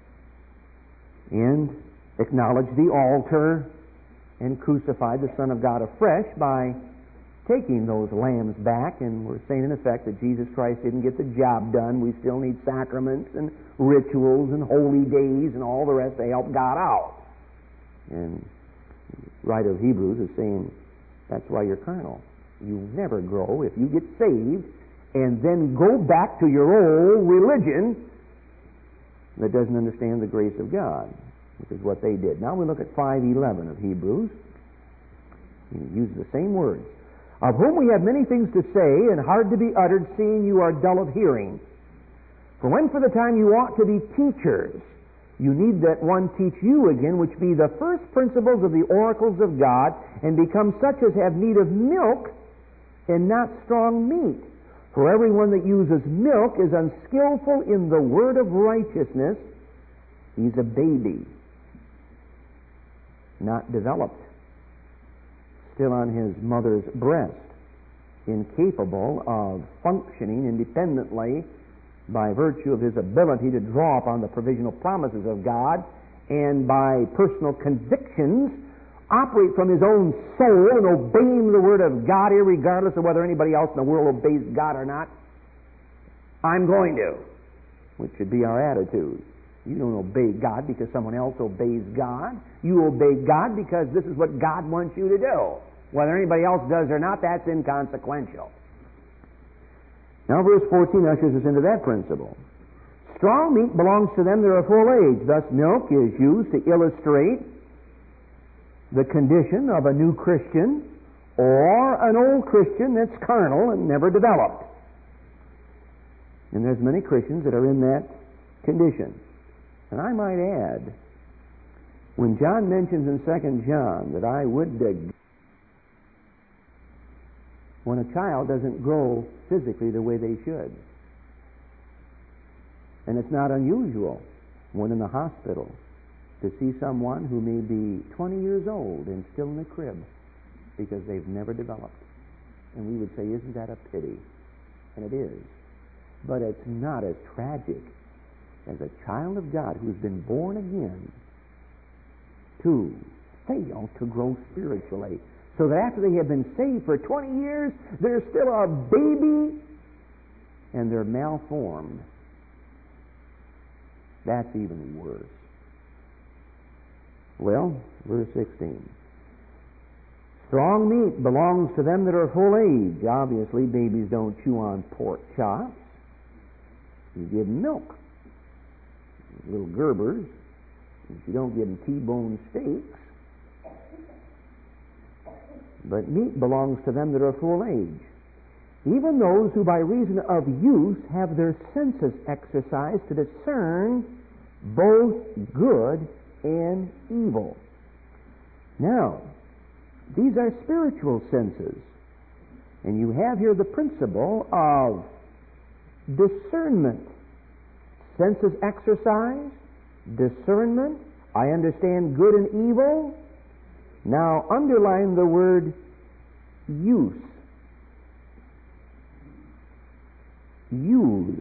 and acknowledged the altar and crucified the Son of God afresh by taking those lambs back, and we're saying in effect that Jesus Christ didn't get the job done. We still need sacraments and rituals and holy days and all the rest to help God out. And the writer of Hebrews is saying that's why you're carnal. You never grow if you get saved and then go back to your old religion that doesn't understand the grace of God, which is what they did. Now we look at 5:11 of Hebrews. He uses the same words. Of whom we have many things to say and hard to be uttered, seeing you are dull of hearing. For when for the time you ought to be teachers, you need that one teach you again, which be the first principles of the oracles of God, and become such as have need of milk and not strong meat. For everyone that uses milk is unskillful in the word of righteousness, He's a baby, not developed, still on his mother's breast, incapable of functioning independently by virtue of his ability to draw upon the provisional promises of God and by personal convictions operate from his own soul and obeying the Word of God, irregardless of whether anybody else in the world obeys God or not. I'm going to, which should be our attitude. You don't obey God because someone else obeys God. You obey God because this is what God wants you to do. Whether anybody else does or not, that's inconsequential. Now verse 14 ushers us into that principle. Strong meat belongs to them that are full age. Thus milk is used to illustrate the condition of a new Christian or an old Christian that's carnal and never developed. And there's many Christians that are in that condition. And I might add, when John mentions in 2 John that I would when a child doesn't grow physically the way they should. And it's not unusual when in the hospital to see someone who may be 20 years old and still in the crib because they've never developed. And we would say, isn't that a pity? And it is. But it's not as tragic as a child of God who's been born again to fail to grow spiritually. So that after they have been saved for 20 years, they're still a baby and they're malformed. That's even worse. Well, verse 16. Strong meat belongs to them that are full age. Obviously, babies don't chew on pork chops. You give them milk. Little Gerbers. You don't give them T-bone steaks. But meat belongs to them that are full age. Even those who by reason of use have their senses exercised to discern both good and evil. Now, these are spiritual senses. And you have here the principle of discernment. Senses exercised, discernment. I understand good and evil. Now, underline the word use. Use.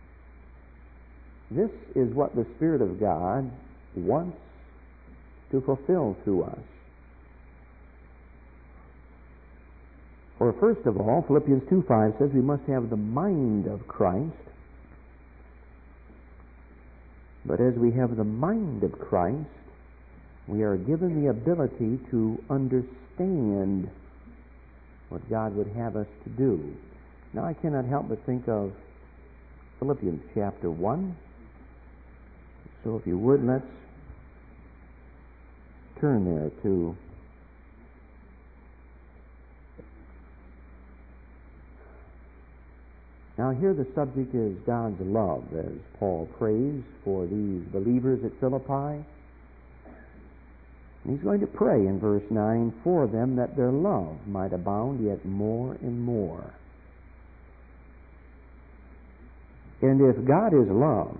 This is what the Spirit of God wants to fulfill through us. For first of all, Philippians 2:5 says we must have the mind of Christ. But as we have the mind of Christ, we are given the ability to understand what God would have us to do. Now, I cannot help but think of Philippians chapter 1. So if you would, let's turn there to now here the subject is God's love, as Paul prays for these believers at Philippi. And he's going to pray in verse 9 for them that their love might abound yet more and more. And if God is love,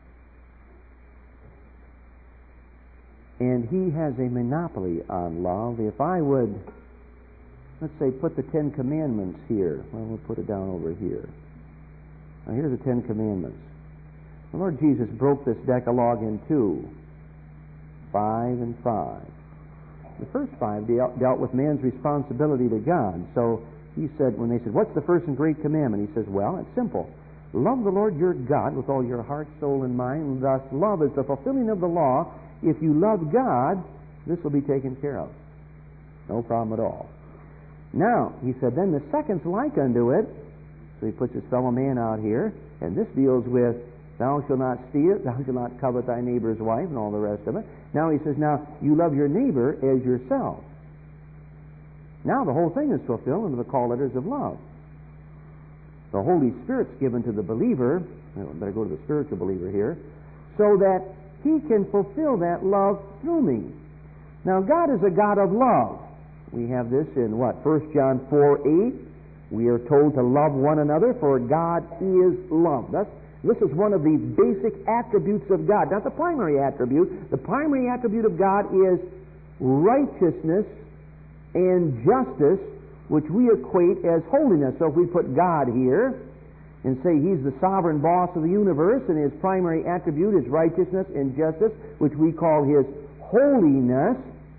and he has a monopoly on love, if I would, let's say, put the 10 Commandments here. Well, we'll put it down over here. Now, here's the 10 Commandments. The Lord Jesus broke this Decalogue in two, 5 and 5. The first 5 dealt with man's responsibility to God. So he said, when they said, what's the first and great commandment? He says, well, it's simple. Love the Lord your God with all your heart, soul, and mind. Thus, love is the fulfilling of the law. If you love God, this will be taken care of. No problem at all. Now, he said, then the second's like unto it. So he puts his fellow man out here, and this deals with thou shalt not steal, thou shalt not covet thy neighbor's wife, and all the rest of it. Now he says, now you love your neighbor as yourself. Now the whole thing is fulfilled under the call letters of love. The Holy Spirit's given to the believer, I better go to the spiritual believer here, so that he can fulfill that love through me. Now God is a God of love. We have this in what? 1 John 4:8. We are told to love one another, for God is love. Thus, This is one of the basic attributes of God. Not the primary attribute. The primary attribute of God is righteousness and justice, which we equate as holiness. So if we put God here and say He's the sovereign boss of the universe, and His primary attribute is righteousness and justice, which we call His holiness,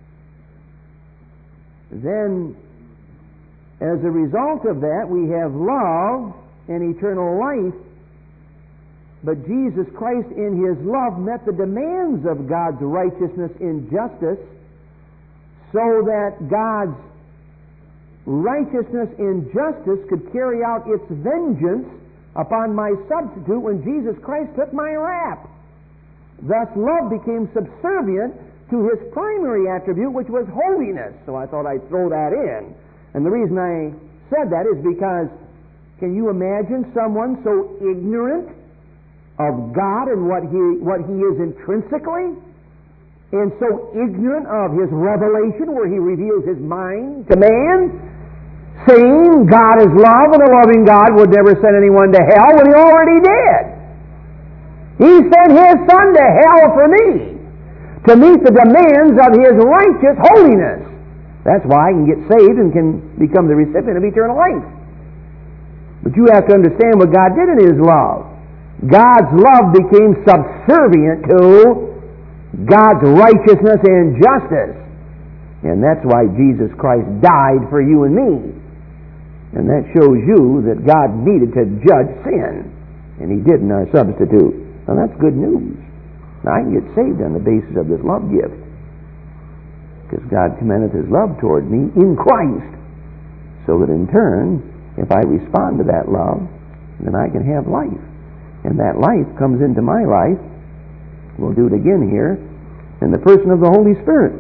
then as a result of that we have love and eternal life. But Jesus Christ in His love met the demands of God's righteousness and justice, so that God's righteousness and justice could carry out its vengeance upon my substitute when Jesus Christ took my wrath. Thus love became subservient to His primary attribute, which was holiness. So I thought I'd throw that in. And the reason I said that is because, can you imagine someone so ignorant of God and what He is intrinsically, and so ignorant of His revelation where He reveals His mind to man, saying God is love and a loving God would never send anyone to hell when He already did. He sent His Son to hell for me to meet the demands of His righteous holiness. That's why I can get saved and can become the recipient of eternal life. But you have to understand what God did in His love. God's love became subservient to God's righteousness and justice. And that's why Jesus Christ died for you and me. And that shows you that God needed to judge sin. And He did in our substitute. Now that's good news. Now I can get saved on the basis of this love gift. Because God commendeth His love toward me in Christ. So that in turn, if I respond to that love, then I can have life. And that life comes into my life, we'll do it again here, in the person of the Holy Spirit.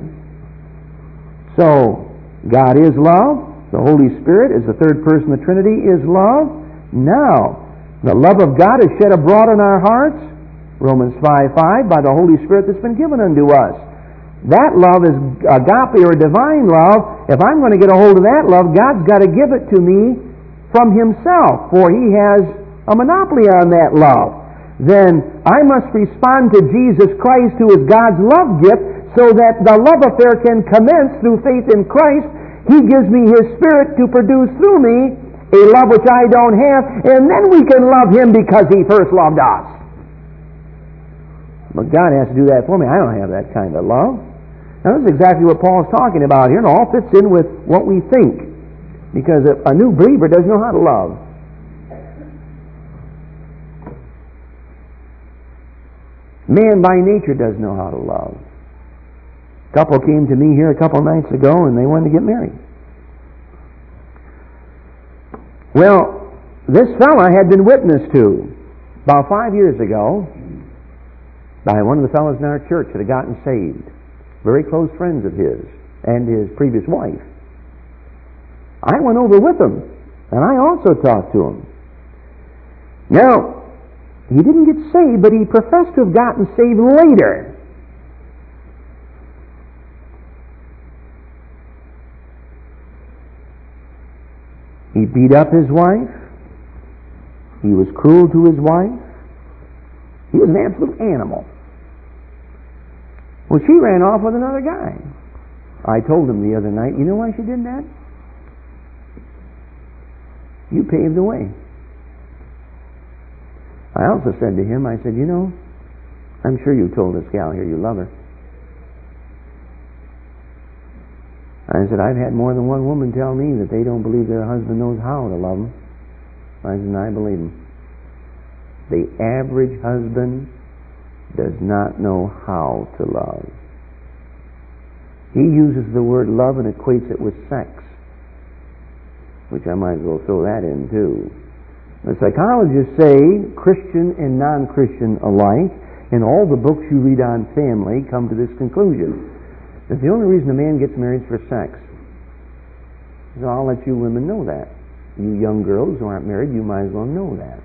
So, God is love. The Holy Spirit is the third person of the Trinity, is love. Now, the love of God is shed abroad in our hearts, Romans 5:5, by the Holy Spirit that's been given unto us. That love is agape or divine love. If I'm going to get a hold of that love, God's got to give it to me from Himself, for He has a monopoly on that love. Then I must respond to Jesus Christ, who is God's love gift, so that the love affair can commence through faith in Christ. He gives me His Spirit to produce through me a love which I don't have, and then we can love Him because He first loved us. But God has to do that for me. I don't have that kind of love. Now this is exactly what Paul's talking about here, and it all fits in with what we think. Because a new believer doesn't know how to love. Man by nature doesn't know how to love. A couple came to me here a couple nights ago and they wanted to get married. Well, this fella had been witnessed to about 5 years ago by one of the fellows in our church that had gotten saved. Very close friends of his and his previous wife. I went over with him and I also talked to him. Now, he didn't get saved, but he professed to have gotten saved later. He beat up his wife. He was cruel to his wife. He was an absolute animal. Well, she ran off with another guy. I told him the other night, you know why she did that? You paved the way. I also said to him, I said, you know, I'm sure you told this gal here you love her. I said, I've had more than one woman tell me that they don't believe their husband knows how to love them. I said, I believe them. The average husband does not know how to love. He uses the word love and equates it with sex, which I might as well throw that in too. The psychologists say, Christian and non-Christian alike, and all the books you read on family come to this conclusion, that the only reason a man gets married is for sex. So I'll let you women know that. You young girls who aren't married, you might as well know that.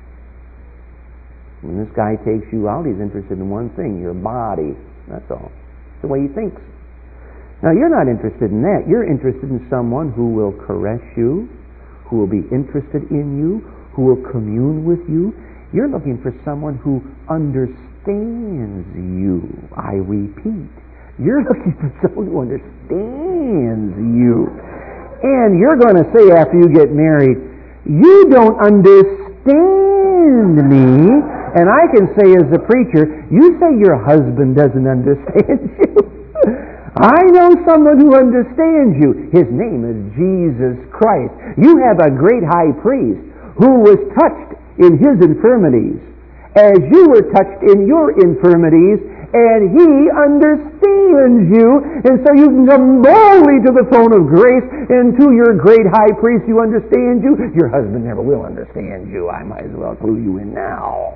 When this guy takes you out, he's interested in one thing, your body. That's all. It's the way he thinks. Now, you're not interested in that. You're interested in someone who will caress you, who will be interested in you, who will commune with you, You're looking for someone who understands you. I repeat, you're looking for someone who understands you. And you're going to say after you get married, you don't understand me. And I can say as a preacher, you say your husband doesn't understand you. I know someone who understands you. His name is Jesus Christ. You have a great high priest who was touched in his infirmities as you were touched in your infirmities, and he understands you, and so you can come boldly to the throne of grace and to your great high priest who understands you. Your husband never will understand you. I might as well clue you in now.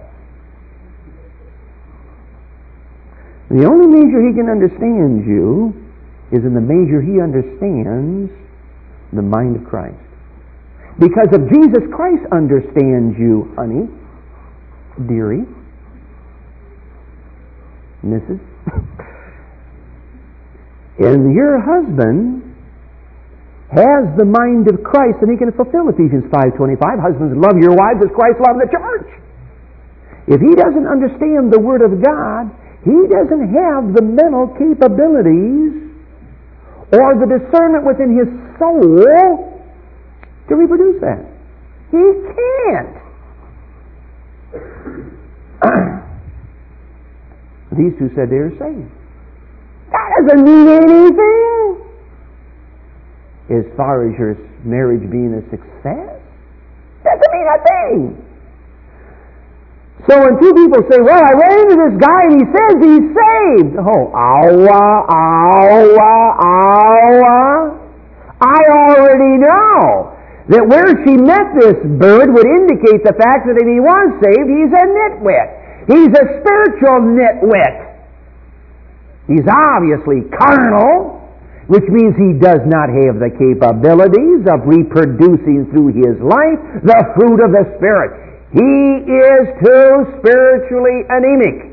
The only measure he can understand you is in the measure he understands the mind of Christ. Because if Jesus Christ understands you, honey, dearie, Mrs., and your husband has the mind of Christ, then he can fulfill Ephesians 5:25. Husbands, love your wives as Christ loved the church. If he doesn't understand the Word of God, he doesn't have the mental capabilities or the discernment within his soul to reproduce that. He can't. These two said they were saved. That doesn't mean anything as far as your marriage being a success. Doesn't mean a thing. So when two people say, well, I ran into this guy and he says he's saved. Oh, I already know that where she met this bird would indicate the fact that if he was saved, he's a nitwit. He's a spiritual nitwit. He's obviously carnal, which means he does not have the capabilities of reproducing through his life the fruit of the Spirit. He is too spiritually anemic.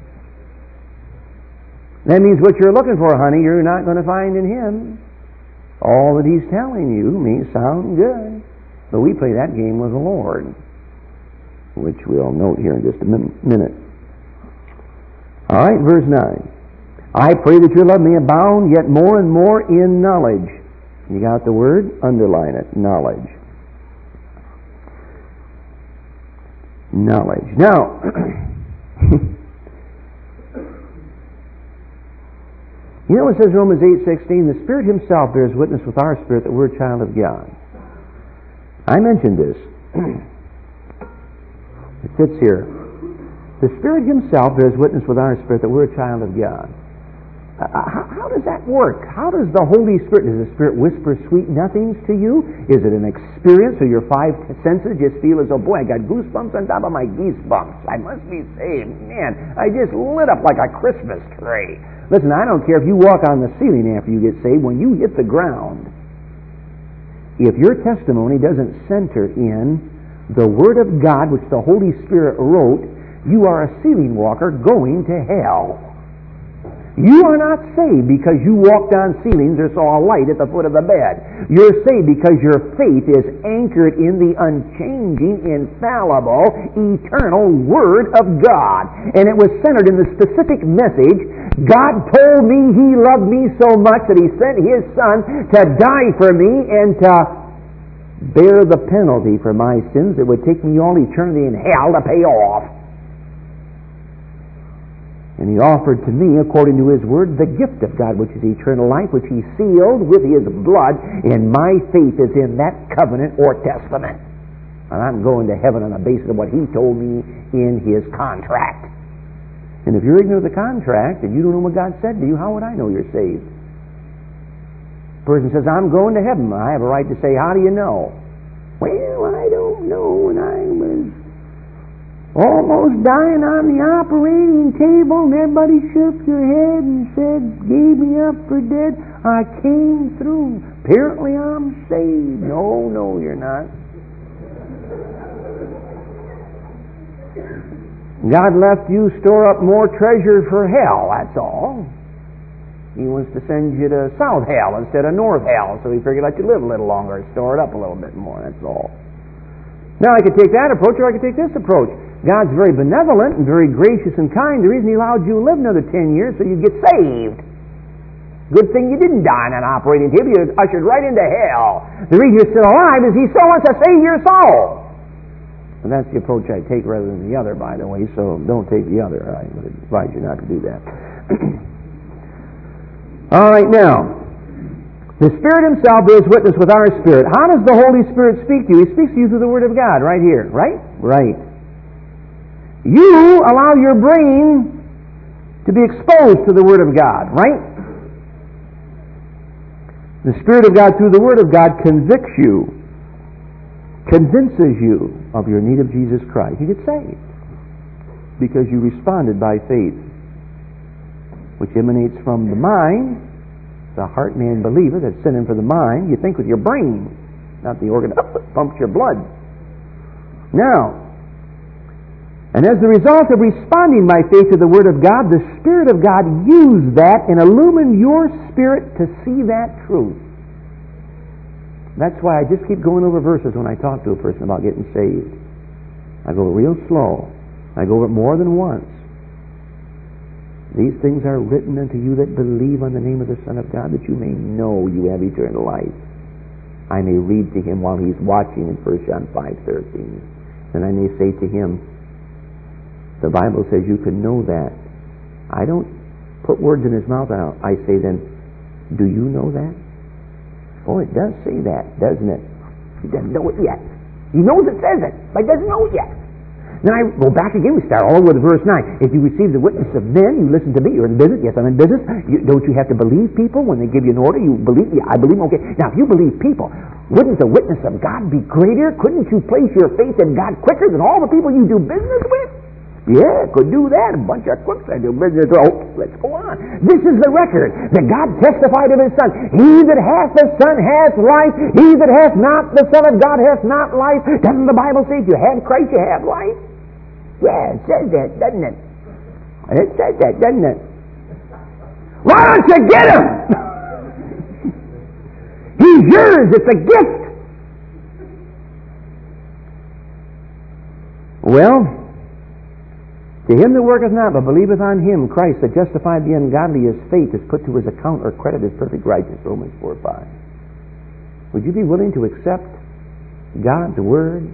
That means what you're looking for, honey, you're not going to find in him. All that he's telling you may sound good, but we play that game with the Lord, which we'll note here in just a minute. All right, verse 9. I pray that your love may abound yet more and more in knowledge. You got the word? Underline it. Knowledge. Knowledge. Now, you know it says in Romans 8:16, the Spirit himself bears witness with our spirit that we're a child of God. I mentioned this. It fits here. The Spirit himself bears witness with our spirit that we're a child of God. How does that work? How does the Holy Spirit, does the Spirit whisper sweet nothings to you? Is it an experience or your five senses just feel as though, boy, I got goosebumps on top of my geesebumps. I must be saved. Man, I just lit up like a Christmas tree. Listen, I don't care if you walk on the ceiling after you get saved. When you hit the ground, if your testimony doesn't center in the Word of God, which the Holy Spirit wrote, you are a ceiling walker going to hell. You are not saved because you walked on ceilings or saw a light at the foot of the bed. You're saved because your faith is anchored in the unchanging, infallible, eternal Word of God. And it was centered in the specific message. God told me He loved me so much that He sent His Son to die for me and to bear the penalty for my sins that would take me all eternity in hell to pay off. And He offered to me, according to His Word, the gift of God, which is eternal life, which He sealed with His blood, and my faith is in that covenant or testament. And I'm going to heaven on the basis of what He told me in His contract. And if you're ignorant of the contract, and you don't know what God said to you, how would I know you're saved? A person says, I'm going to heaven. I have a right to say, how do you know? Well, I don't know, and I was almost dying on the operating table, and everybody shook your head and said, gave me up for dead. I came through. Apparently I'm saved. No, you're not. God left you store up more treasure for hell, that's all. He wants to send you to South Hell instead of North Hell, so He figured let you live a little longer and store it up a little bit more, that's all. Now I could take that approach or I could take this approach. God's very benevolent and very gracious and kind. The reason He allowed you to live another 10 years so you get saved. Good thing you didn't die on an operating table. You're ushered right into hell. The reason you're still alive is He still wants to save your soul. And that's the approach I take rather than the other, by the way, so don't take the other. I would advise you not to do that. All right, now, the Spirit Himself bears witness with our spirit. How does the Holy Spirit speak to you? He speaks to you through the Word of God, right here, right? Right. You allow your brain to be exposed to the Word of God, right? The Spirit of God through the Word of God convicts you, convinces you of your need of Jesus Christ. You get saved because you responded by faith, which emanates from the mind. The heart man believer, that's sinning for the mind. You think with your brain, not the organ that pumps your blood. Now, and as the result of responding by faith to the Word of God, the Spirit of God used that and illumined your spirit to see that truth. That's why I just keep going over verses when I talk to a person about getting saved. I go real slow. I go over it more than once. These things are written unto you that believe on the name of the Son of God, that you may know you have eternal life. I may read to him while he's watching in 1 John 5:13. And I may say to him, the Bible says you can know that. I don't put words in his mouth. I say then, do you know that? Oh, it does say that, doesn't it? He doesn't know it yet. He knows it says it, but he doesn't know it yet. Then I go back again. We start all over with verse 9. If you receive the witness of men, you listen to me. You're in business. Yes, I'm in business. Don't you have to believe people when they give you an order? You believe? Yeah, I believe. Okay. Now, if you believe people, wouldn't the witness of God be greater? Couldn't you place your faith in God quicker than all the people you do business with? Yeah, could do that. A bunch of crooks I do business with. Oh, let's go on. This is the record that God testified of His Son. He that hath the Son hath life. He that hath not the Son of God hath not life. Doesn't the Bible say if you have Christ, you have life? Yeah, it says that, doesn't it? It says that, doesn't it? Why don't you get him? He's yours. It's a gift. Well, to him that worketh not, but believeth on him, Christ, that justified the ungodly, his faith is put to his account or credit as perfect righteousness, Romans 4:5. Would you be willing to accept God's Word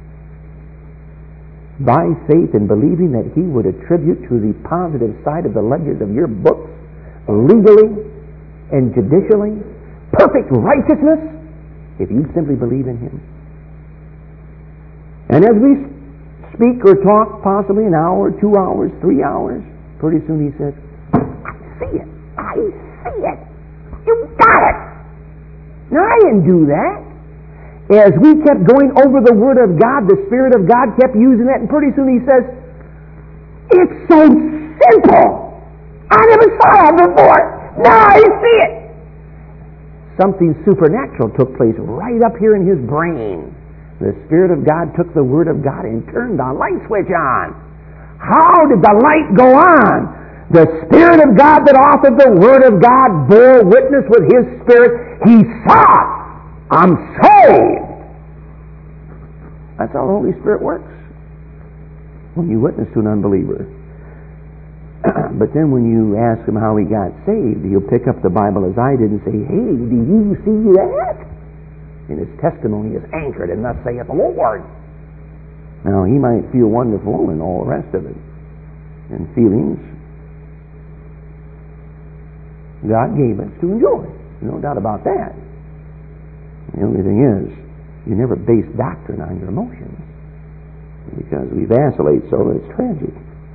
by faith and believing that He would attribute to the positive side of the ledgers of your books, legally and judicially, perfect righteousness, if you simply believe in Him? And as we speak or talk, possibly an hour, 2 hours, 3 hours, pretty soon He says, I see it. I see it. You got it. Now, I didn't do that. As we kept going over the Word of God, the Spirit of God kept using that, and pretty soon He says, it's so simple. I never saw it before. Now I see it. Something supernatural took place right up here in his brain. The Spirit of God took the Word of God and turned the light switch on. How did the light go on? The Spirit of God that authored the Word of God bore witness with His Spirit. He saw it. I'm saved. That's how the Holy Spirit works when you witness to an unbeliever. But then when you ask him how he got saved, he'll pick up the Bible as I did and say, hey, do you see that? And his testimony is anchored in thus saith the Lord. Now, he might feel wonderful and all the rest of it. And feelings God gave us to enjoy. No doubt about that. The only thing is, you never base doctrine on your emotions, because we vacillate so that it's tragic.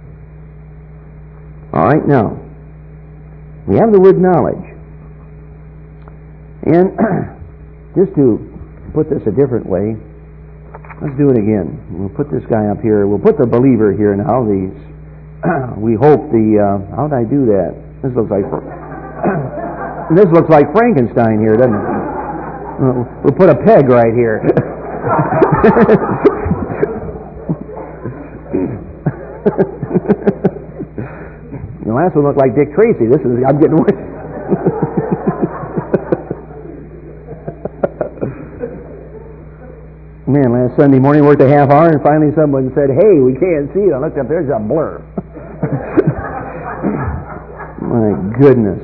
All right, now, we have the word knowledge. And just to put this a different way, let's do it again. We'll put this guy up here. We'll put the believer here now. We hope how did I do that? This looks like this looks like Frankenstein here, doesn't it? We'll put a peg right here. The last one looked like Dick Tracy. I'm getting worse. Man, last Sunday morning worked a half hour, and finally someone said, "Hey, we can't see it." I looked up, there's a blur. My goodness.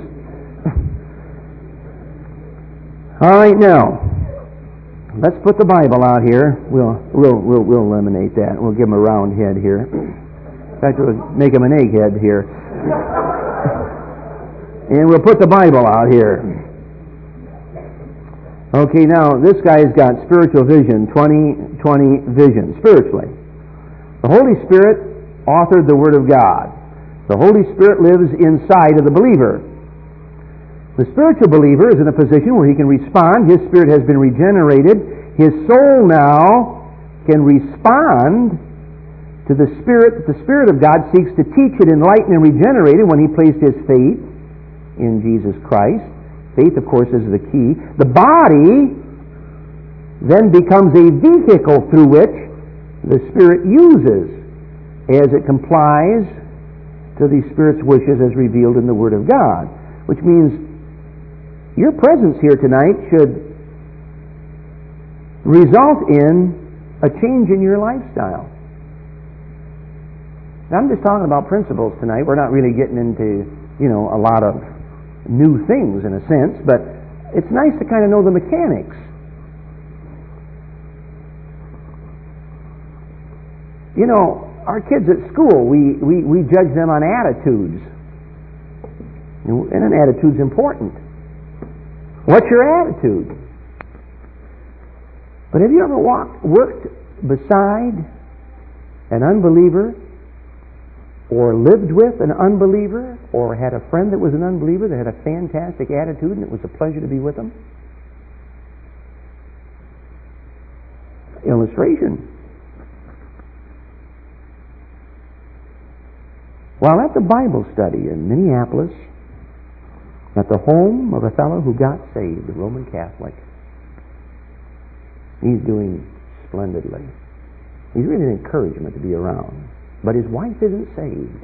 All right, now let's put the Bible out here. We'll eliminate that. We'll give him a round head here. In fact, we'll make him an egghead here. And we'll put the Bible out here. Okay, now this guy's got spiritual vision, 20/20 vision, spiritually. The Holy Spirit authored the Word of God. The Holy Spirit lives inside of the believer. The spiritual believer is in a position where he can respond. His spirit has been regenerated. His soul now can respond to the Spirit that the Spirit of God seeks to teach it, enlighten, and regenerate it when he placed his faith in Jesus Christ. Faith, of course, is the key. The body then becomes a vehicle through which the Spirit uses as it complies to the Spirit's wishes as revealed in the Word of God. Which means your presence here tonight should result in a change in your lifestyle. Now, I'm just talking about principles tonight. We're not really getting into, a lot of new things in a sense, but it's nice to kind of know the mechanics. Our kids at school, we judge them on attitudes. And an attitude's important. What's your attitude? But have you ever worked beside an unbeliever, or lived with an unbeliever, or had a friend that was an unbeliever that had a fantastic attitude and it was a pleasure to be with them? Illustration. While at the Bible study in Minneapolis, at the home of a fellow who got saved, a Roman Catholic, he's doing splendidly. He's really an encouragement to be around. But his wife isn't saved.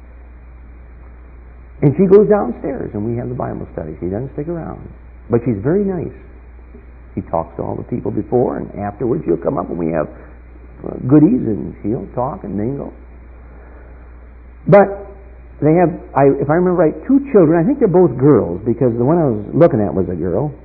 And she goes downstairs and we have the Bible study. She doesn't stick around. But she's very nice. She talks to all the people before, and afterwards she'll come up and we have goodies and she'll talk and mingle. But they have, if I remember right, 2 children. I think they're both girls because the one I was looking at was a girl.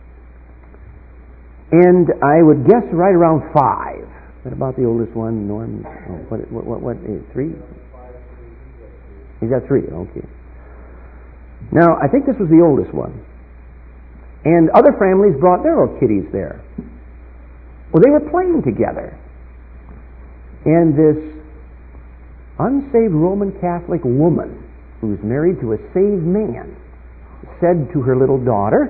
And I would guess right around 5. What about the oldest one, Norm? What age? 3? He's got 3, okay. Now, I think this was the oldest one. And other families brought their little kiddies there. Well, they were playing together. And this unsaved Roman Catholic woman, who's married to a saved man, said to her little daughter,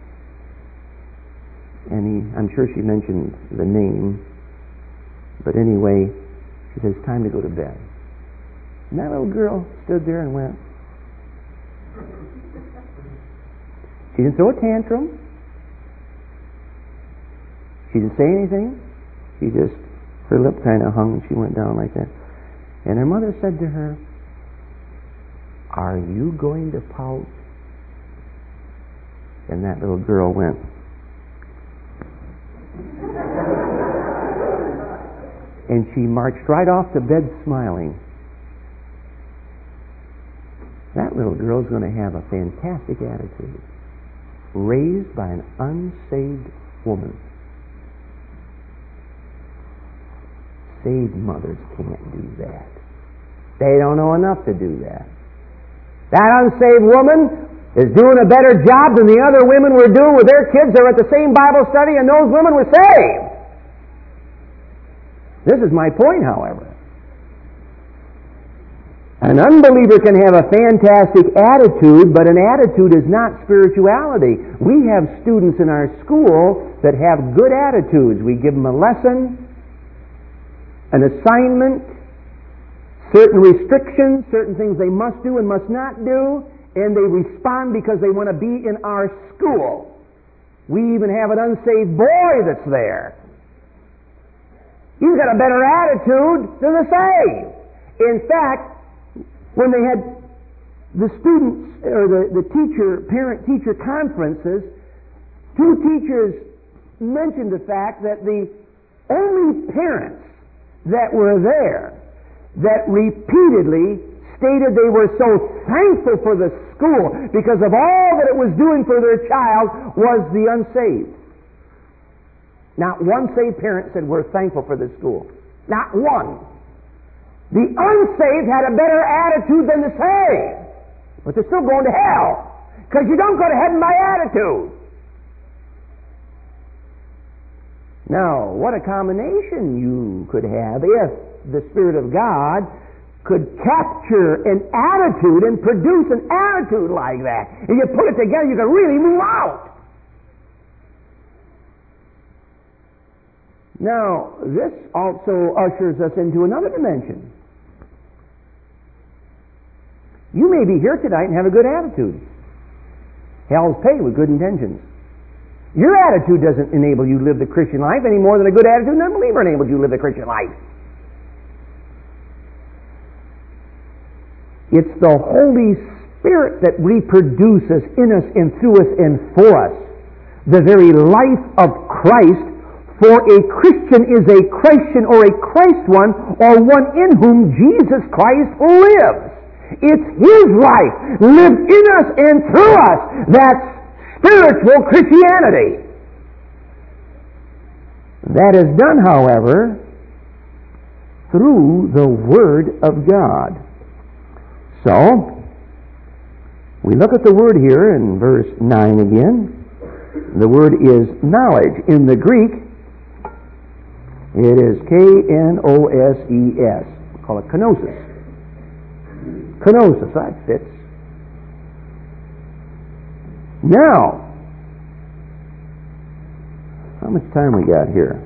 and I'm sure she mentioned the name, but anyway, she says, "It's time to go to bed." And that little girl stood there and went. She didn't throw a tantrum. She didn't say anything. She just, her lip kind of hung and she went down like that. And her mother said to her, "Are you going to pout?" And that little girl went. And she marched right off to bed smiling. That little girl's going to have a fantastic attitude. Raised by an unsaved woman. Saved mothers can't do that. They don't know enough to do that. That unsaved woman is doing a better job than the other women were doing with their kids. They're at the same Bible study and those women were saved. This is my point, however. An unbeliever can have a fantastic attitude, but an attitude is not spirituality. We have students in our school that have good attitudes. We give them a lesson, an assignment, certain restrictions, certain things they must do and must not do, and they respond because they want to be in our school. We even have an unsaved boy that's there. He's got a better attitude than the saved. In fact, when they had the students, or the parent-teacher conferences, 2 teachers mentioned the fact that the only parents that were there that repeatedly stated they were so thankful for the school because of all that it was doing for their child was the unsaved. Not one saved parent said, we're thankful for the school. Not one. The unsaved had a better attitude than the saved. But they're still going to hell. Because you don't go to heaven by attitude. Now, what a combination you could have if the Spirit of God could capture an attitude and produce an attitude like that. If you put it together, you can really move out. Now, this also ushers us into another dimension. You may be here tonight and have a good attitude. Hell's paid with good intentions. Your attitude doesn't enable you to live the Christian life any more than a good attitude and unbeliever enables you to live the Christian life. It's the Holy Spirit that reproduces in us and through us and for us the very life of Christ. For a Christian is a Christian or a Christ one or one in whom Jesus Christ lives. It's His life lived in us and through us that's spiritual Christianity. That is done, however, through the Word of God. So, we look at the word here in verse 9 again. The word is knowledge. In the Greek, it is Knoses. We call it kenosis. Kenosis, that fits. Now, how much time we got here?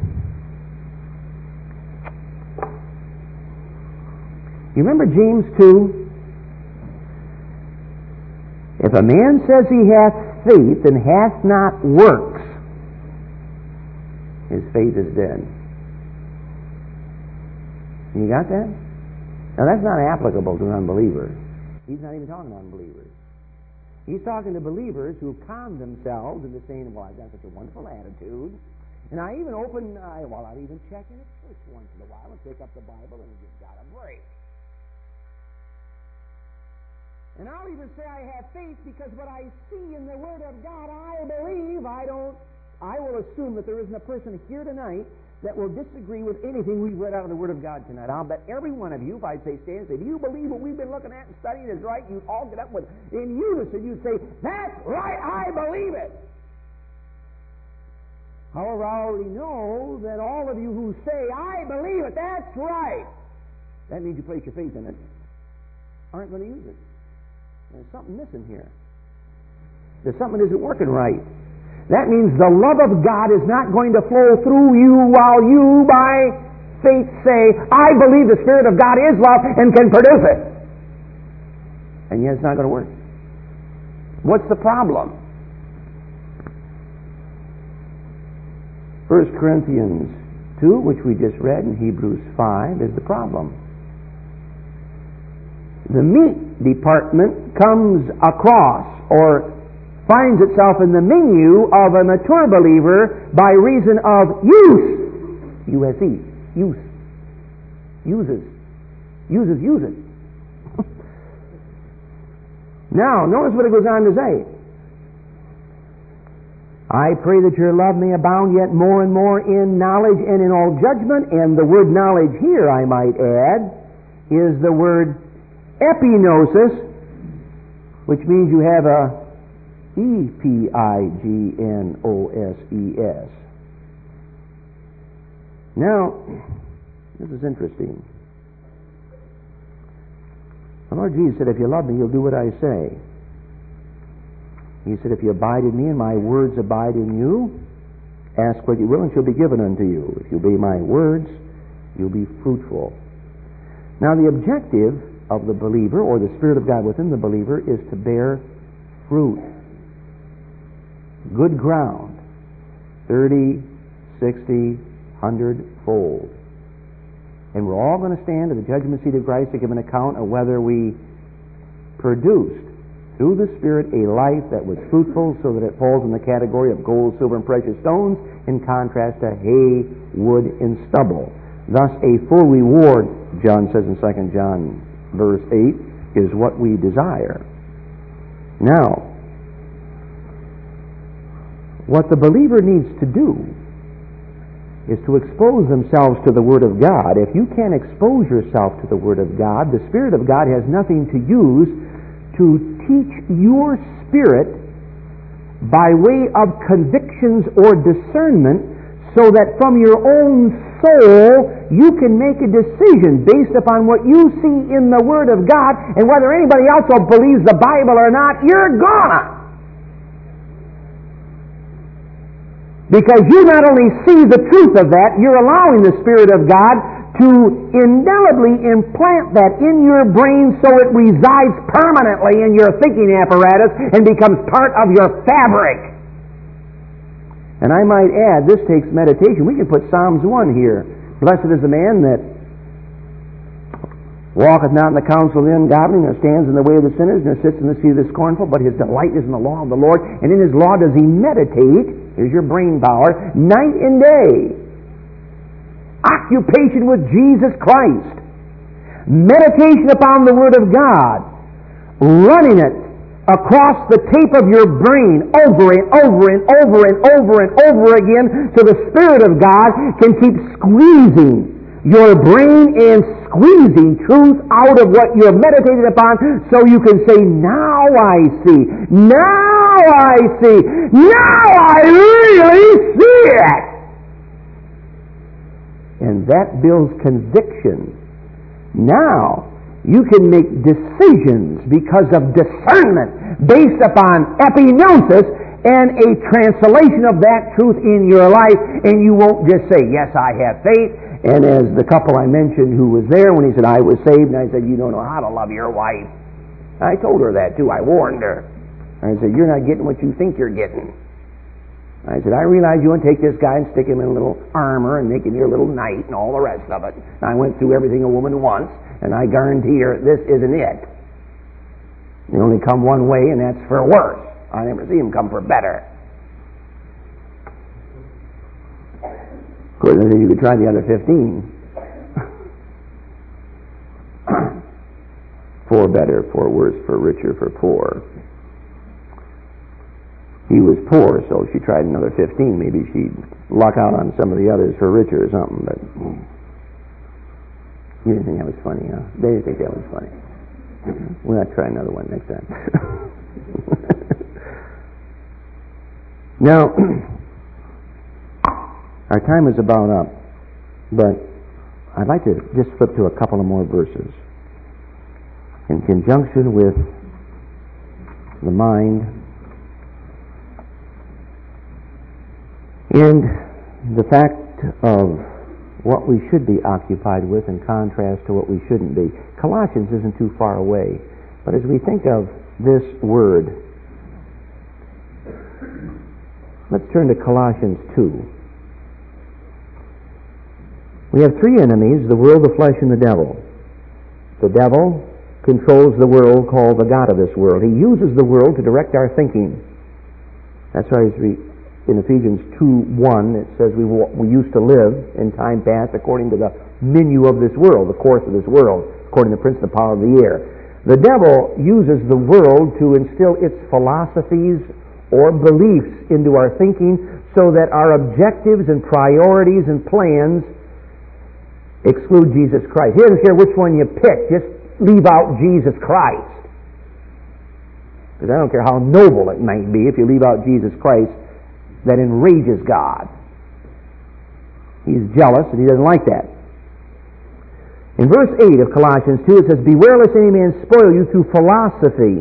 You remember James 2? If a man says he hath faith and hath not works, his faith is dead. You got that? Now that's not applicable to an unbeliever. He's not even talking to unbelievers. He's talking to believers who calm themselves into saying, well, I've got such a wonderful attitude. And I even I'll even check in at church once in a while and pick up the Bible and give God a break. And I'll even say I have faith because what I see in the Word of God, I believe. I will assume that there isn't a person here tonight that will disagree with anything we've read out of the Word of God tonight. I'll bet every one of you, if I'd say stand and say, do you believe what we've been looking at and studying is right? You'd all get up with, in unison, you'd say, that's right, I believe it. However, I already know that all of you who say, I believe it, that's right, that means you place your faith in it, aren't going to use it. There's something missing here. There's something that isn't working right. That means the love of God is not going to flow through you while you, by faith, say, I believe the Spirit of God is love and can produce it. And yet it's not going to work. What's the problem? 1 Corinthians 2, which we just read, and Hebrews 5 is the problem. The meat department comes across or finds itself in the menu of a mature believer by reason of use. U-S-E. Use. Uses. Use it. Now, notice what it goes on to say. I pray that your love may abound yet more and more in knowledge and in all judgment. And the word knowledge here, I might add, is the word epignosis, which means you have a E-P-I-G-N-O-S-E-S. Now, this is interesting. The Lord Jesus said, if you love me, you'll do what I say. He said, if you abide in me and my words abide in you, ask what you will and shall be given unto you. If you obey my words, you'll be fruitful. Now, the objective of the believer, or the Spirit of God within the believer, is to bear fruit. Good ground. 30, 60, 100-fold. And we're all going to stand at the judgment seat of Christ to give an account of whether we produced through the Spirit a life that was fruitful so that it falls in the category of gold, silver, and precious stones in contrast to hay, wood and stubble. Thus a full reward, John says in 2 John verse 8, is what we desire. Now, what the believer needs to do is to expose themselves to the Word of God. If you can't expose yourself to the Word of God, the Spirit of God has nothing to use to teach your spirit by way of convictions or discernment, so that from your own soul you can make a decision based upon what you see in the Word of God, and whether anybody else believes the Bible or not, you're gonna. Because you not only see the truth of that, you're allowing the Spirit of God to indelibly implant that in your brain so it resides permanently in your thinking apparatus and becomes part of your fabric. And I might add, this takes meditation. We can put Psalms 1 here. Blessed is the man that walketh not in the counsel of the ungodly, nor stands in the way of the sinners, nor sits in the seat of the scornful, but his delight is in the law of the Lord, and in his law does he meditate. Here's your brain power, night and day. Occupation with Jesus Christ. Meditation upon the Word of God. Running it across the tape of your brain over and over and over and over and over again, so the Spirit of God can keep squeezing your brain and squeezing truth out of what you're meditating upon, so you can say, now I see. Now I see. Now I really see it. And that builds conviction. Now you can make decisions because of discernment based upon epignosis and a translation of that truth in your life, and you won't just say, yes, I have faith. And as the couple I mentioned who was there when he said, I was saved, and I said, you don't know how to love your wife. I told her that too. I warned her. I said, you're not getting what you think you're getting. I said, I realize you want to take this guy and stick him in a little armor and make him your little knight and all the rest of it. And I went through everything a woman wants, and I guarantee her this isn't it. They only come one way, and that's for worse. I never see them come for better. Of course, I said you could try the other 15. For better, for worse, for richer, for poor. He was poor, so she tried another 15. Maybe she'd luck out on some of the others for richer or something, but you didn't think that was funny, huh? They didn't think that was funny. We'll have to try another one next time. Now, our time is about up, but I'd like to just flip to a couple of more verses in conjunction with the mind and the fact of what we should be occupied with in contrast to what we shouldn't be. Colossians isn't too far away, but as we think of this word, let's turn to Colossians 2. We have three enemies, the world, the flesh, and the devil. The devil controls the world, called the God of this world. He uses the world to direct our thinking. That's why in Ephesians 2:1 it says we used to live in time past according to the menu of this world, the course of this world, according to the prince of the power of the air. The devil uses the world to instill its philosophies or beliefs into our thinking so that our objectives and priorities and plans exclude Jesus Christ. He doesn't care which one you pick, just leave out Jesus Christ. Because I don't care how noble it might be, if you leave out Jesus Christ, that enrages God. He's jealous and he doesn't like that. In verse 8 of Colossians 2 it says, beware lest any man spoil you through philosophy,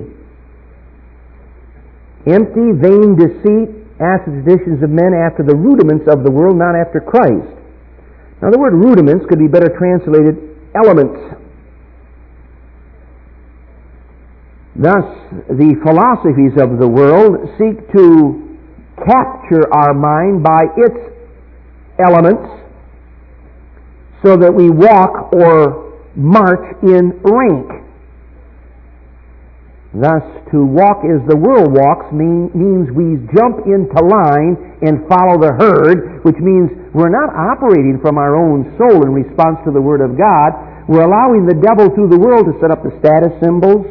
empty, vain deceit, after the traditions of men, after the rudiments of the world, not after Christ. Now the word rudiments could be better translated elements. Thus, the philosophies of the world seek to capture our mind by its elements so that we walk or march in rank. Thus, to walk as the world walks means we jump into line and follow the herd, which means we're not operating from our own soul in response to the Word of God. We're allowing the devil through the world to set up the status symbols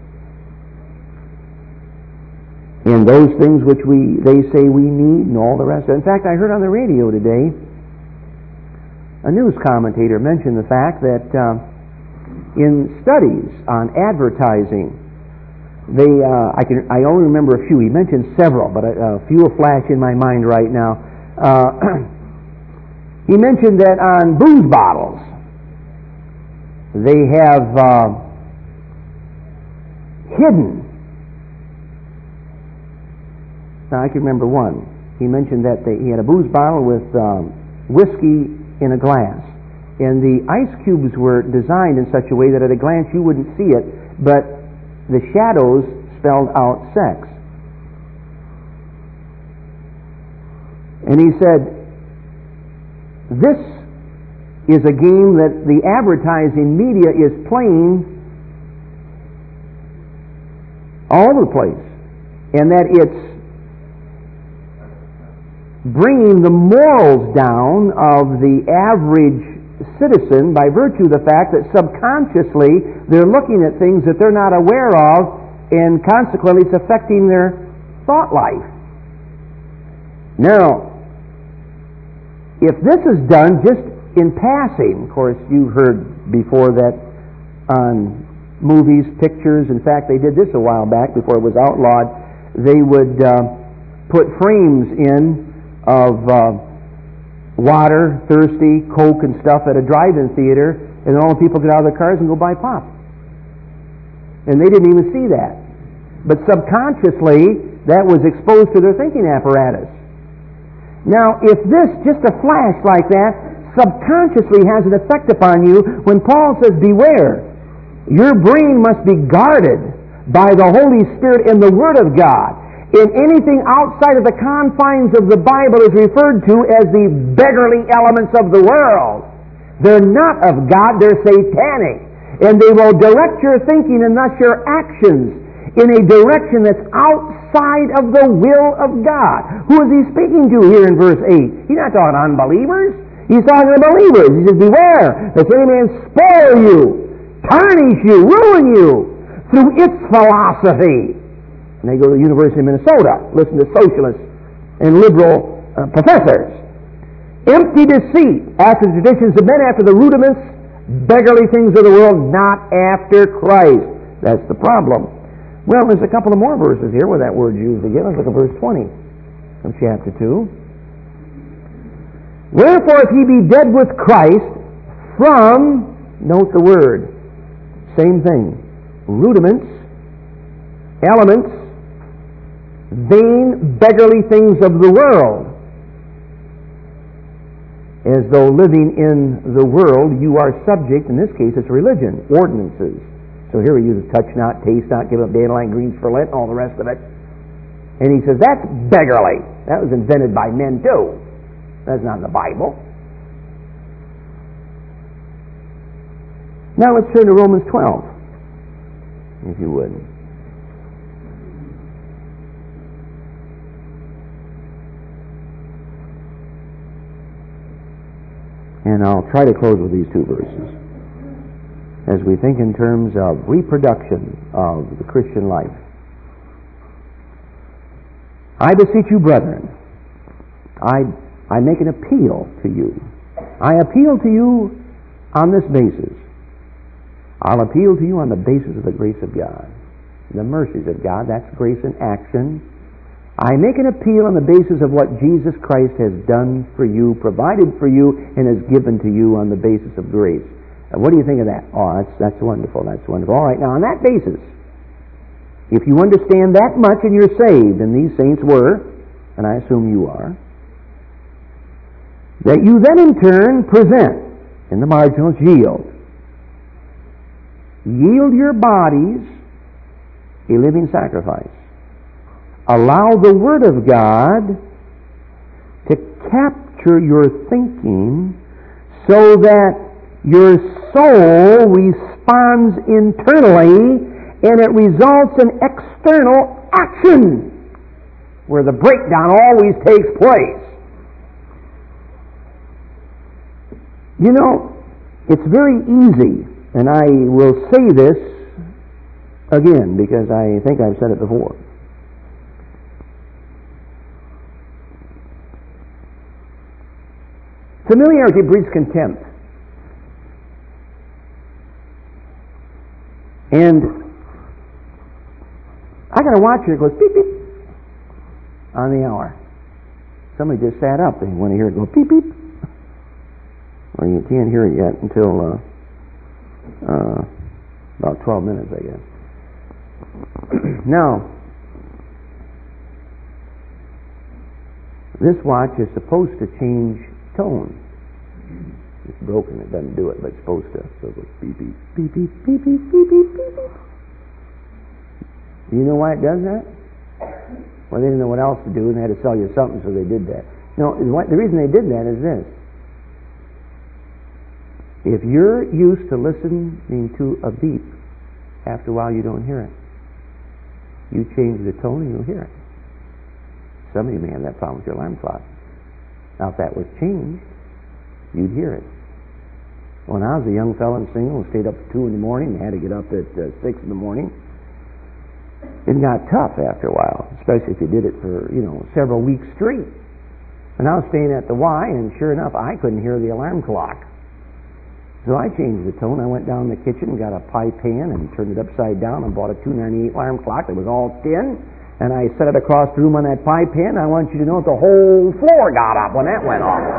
and those things which they say we need and all the rest. In fact, I heard on the radio today a news commentator mention the fact that in studies on advertising, I only remember a few. He mentioned several, but a few will flash in my mind right now. He mentioned that on booze bottles, they have hidden. Now I can remember one. He mentioned that he had a booze bottle with whiskey in a glass, and the ice cubes were designed in such a way that at a glance you wouldn't see it, but the shadows spelled out sex. And he said, this is a game that the advertising media is playing all over the place, and that it's bringing the morals down of the average citizen by virtue of the fact that subconsciously they're looking at things that they're not aware of, and consequently it's affecting their thought life. Now, if this is done just in passing, of course you've heard before that on movies, pictures, in fact they did this a while back before it was outlawed, they would put frames in of water, thirsty, Coke and stuff at a drive-in theater, and all the people get out of their cars and go buy pop. And they didn't even see that. But subconsciously, that was exposed to their thinking apparatus. Now, if this, just a flash like that, subconsciously has an effect upon you, when Paul says, beware, your brain must be guarded by the Holy Spirit and the Word of God. And anything outside of the confines of the Bible is referred to as the beggarly elements of the world. They're not of God, they're satanic. And they will direct your thinking and thus your actions in a direction that's outside of the will of God. Who is he speaking to here in verse 8? He's not talking to unbelievers. He's talking to believers. He says, beware, lest any man spoil you, tarnish you, ruin you through its philosophy. And they go to the University of Minnesota, listen to socialists and liberal professors. Empty deceit, after the traditions of men, after the rudiments, beggarly things of the world, not after Christ. That's the problem. Well, there's a couple of more verses here where that word's used again. Let's look at verse 20 of chapter 2. Wherefore, if ye be dead with Christ from, note the word, same thing, rudiments, elements, vain, beggarly things of the world. As though living in the world you are subject, in this case it's religion, ordinances. So here he uses touch not, taste not, give up dandelion greens for Lent, all the rest of it. And he says that's beggarly. That was invented by men too. That's not in the Bible. Now let's turn to Romans 12, if you would. And I'll try to close with these two verses as we think in terms of reproduction of the Christian life. I beseech you, brethren, I make an appeal to you. I appeal to you on this basis. I'll appeal to you on the basis of the grace of God, the mercies of God. That's grace in action. I make an appeal on the basis of what Jesus Christ has done for you, provided for you, and has given to you on the basis of grace. What do you think of that? Oh, that's wonderful. That's wonderful. All right, now on that basis, if you understand that much and you're saved, and these saints were, and I assume you are, that you then in turn present, in the marginals, yield your bodies a living sacrifice. Allow the Word of God to capture your thinking so that your soul responds internally and it results in external action, where the breakdown always takes place. You know, it's very easy, and I will say this again because I think I've said it before. Familiarity breeds contempt. And I got a watcher that goes beep beep on the hour. Somebody just sat up and you want to hear it go beep beep. Well, you can't hear it yet until about 12 minutes, I guess. Now, this watch is supposed to change tone. It's broken, it doesn't do it, but it's supposed to. So it goes beep beep, beep beep, beep beep, beep beep, beep beep. Do you know why it does that? Well, they didn't know what else to do and they had to sell you something, so they did that. No, the reason they did that is this. If you're used to listening to a beep, after a while you don't hear it. You change the tone and you'll hear it. Some of you may have that problem with your alarm clock. Now, if that was changed, you'd hear it. When I was a young fellow and single and stayed up at 2 in the morning and had to get up at 6 in the morning, it got tough after a while, especially if you did it for, several weeks straight. And I was staying at the Y, and sure enough, I couldn't hear the alarm clock. So I changed the tone. I went down in the kitchen and got a pie pan and turned it upside down and bought a 298 alarm clock that was all tin. And I set it across the room on that pie pan. I want you to know that the whole floor got up when that went off.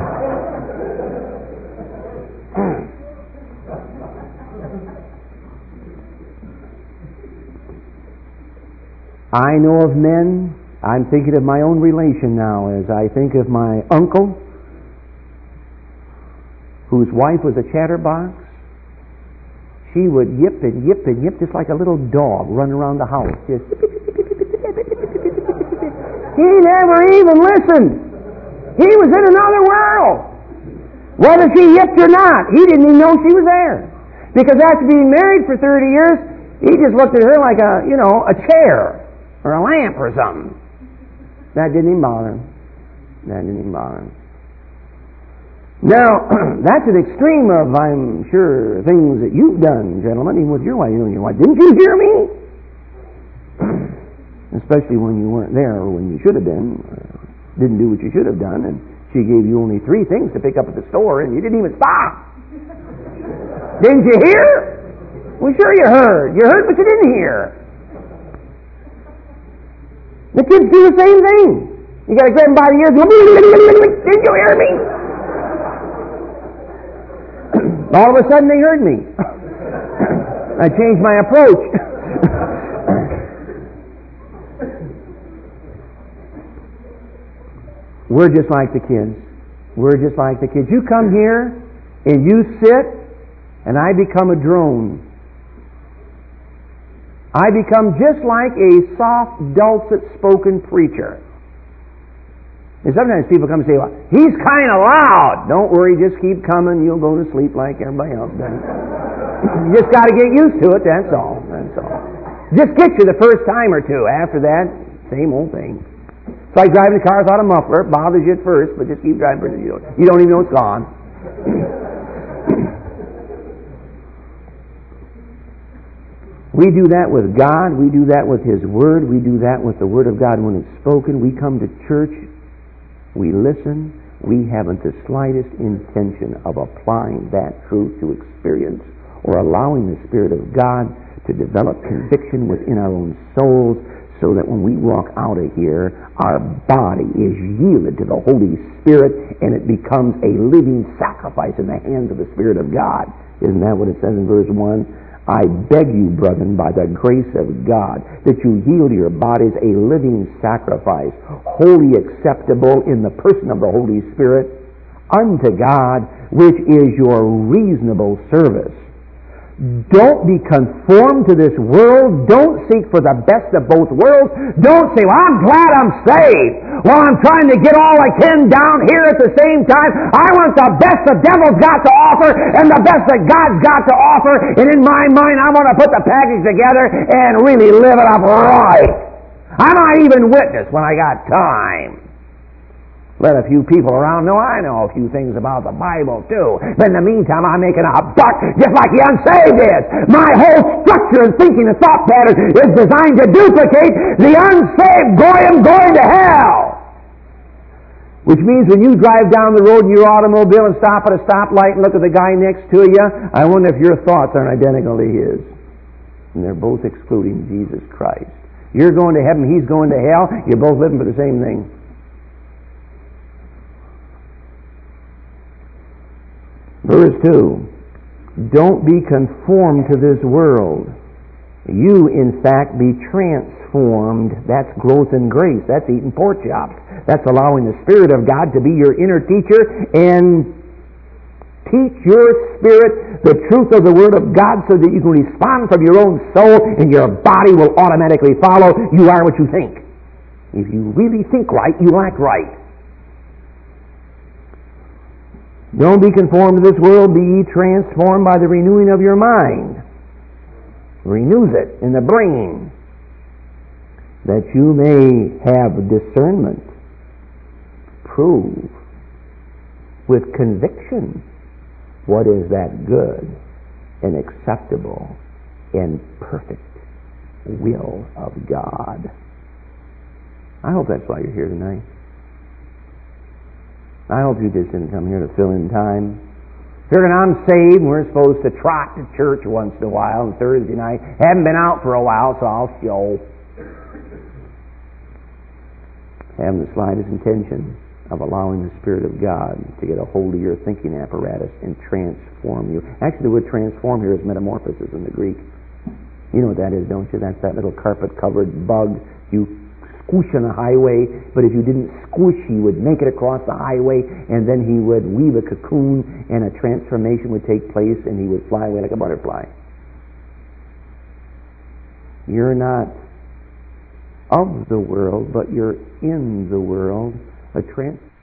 I know of men, I'm thinking of my own relation now as I think of my uncle, whose wife was a chatterbox. She would yip and yip and yip just like a little dog running around the house. Just he never even listened. He was in another world. Whether she yipped or not, he didn't even know she was there. Because after being married for 30 years, he just looked at her like a chair or a lamp or something. That didn't even bother him. Now, that's an extreme of, I'm sure, things that you've done, gentlemen, even with your wife. Your wife, didn't you hear me? Especially when you weren't there or when you should have been, didn't do what you should have done, and she gave you only 3 things to pick up at the store, and you didn't even stop. Didn't you hear? Well, sure you heard. You heard, but you didn't hear. The kids do the same thing. You got to grab them by the ears. Didn't you hear me? All of a sudden they heard me. I changed my approach. We're just like the kids. You come here and you sit and I become a drone. I become just like a soft, dulcet spoken preacher. And sometimes people come and say, well, he's kind of loud. Don't worry, just keep coming. You'll go to sleep like everybody else does. You just got to get used to it, that's all. Just gets you the first time or two. After that, same old thing. It's like driving the car without a muffler. It bothers you at first, but just keep driving. You don't even know it's gone. We do that with God. We do that with His Word. We do that with the Word of God when it's spoken. We come to church. We listen. We haven't the slightest intention of applying that truth to experience or allowing the Spirit of God to develop conviction within our own souls so that when we walk out of here, our body is yielded to the Holy Spirit and it becomes a living sacrifice in the hands of the Spirit of God. Isn't that what it says in verse 1? I beg you, brethren, by the grace of God, that you yield your bodies a living sacrifice, wholly acceptable in the person of the Holy Spirit, unto God, which is your reasonable service. Don't be conformed to this world. Don't seek for the best of both worlds. Don't say, well, I'm glad I'm saved. Well, I'm trying to get all I can down here at the same time. I want the best the devil's got to offer and the best that God's got to offer. And in my mind, I want to put the package together and really live it up right. I might even witness when I got time. Let a few people around know I know a few things about the Bible, too. But in the meantime, I'm making a buck just like the unsaved is. My whole structure and thinking and thought pattern is designed to duplicate the unsaved going to hell. Which means when you drive down the road in your automobile and stop at a stoplight and look at the guy next to you, I wonder if your thoughts aren't identical to his. And they're both excluding Jesus Christ. You're going to heaven, he's going to hell. You're both living for the same thing. Verse 2, don't be conformed to this world. You, in fact, be transformed. That's growth in grace. That's eating pork chops. That's allowing the Spirit of God to be your inner teacher and teach your spirit the truth of the Word of God so that you can respond from your own soul and your body will automatically follow. You are what you think. If you really think right, you act right. Don't be conformed to this world, be ye transformed by the renewing of your mind. Renews it in the brain, that you may have discernment. Prove with conviction what is that good and acceptable and perfect will of God. I hope that's why you're here tonight. I hope you just didn't come here to fill in time. Figuring I'm saved, and we're supposed to trot to church once in a while on Thursday night. Haven't been out for a while, so I'll show. Having the slightest intention of allowing the Spirit of God to get a hold of your thinking apparatus and transform you. Actually, the word transform here is metamorphosis in the Greek. You know what that is, don't you? That's that little carpet-covered bug you squish on the highway, but if you didn't squish, he would make it across the highway, and then he would weave a cocoon, and a transformation would take place, and he would fly away like a butterfly. You're not of the world, but you're in the world. A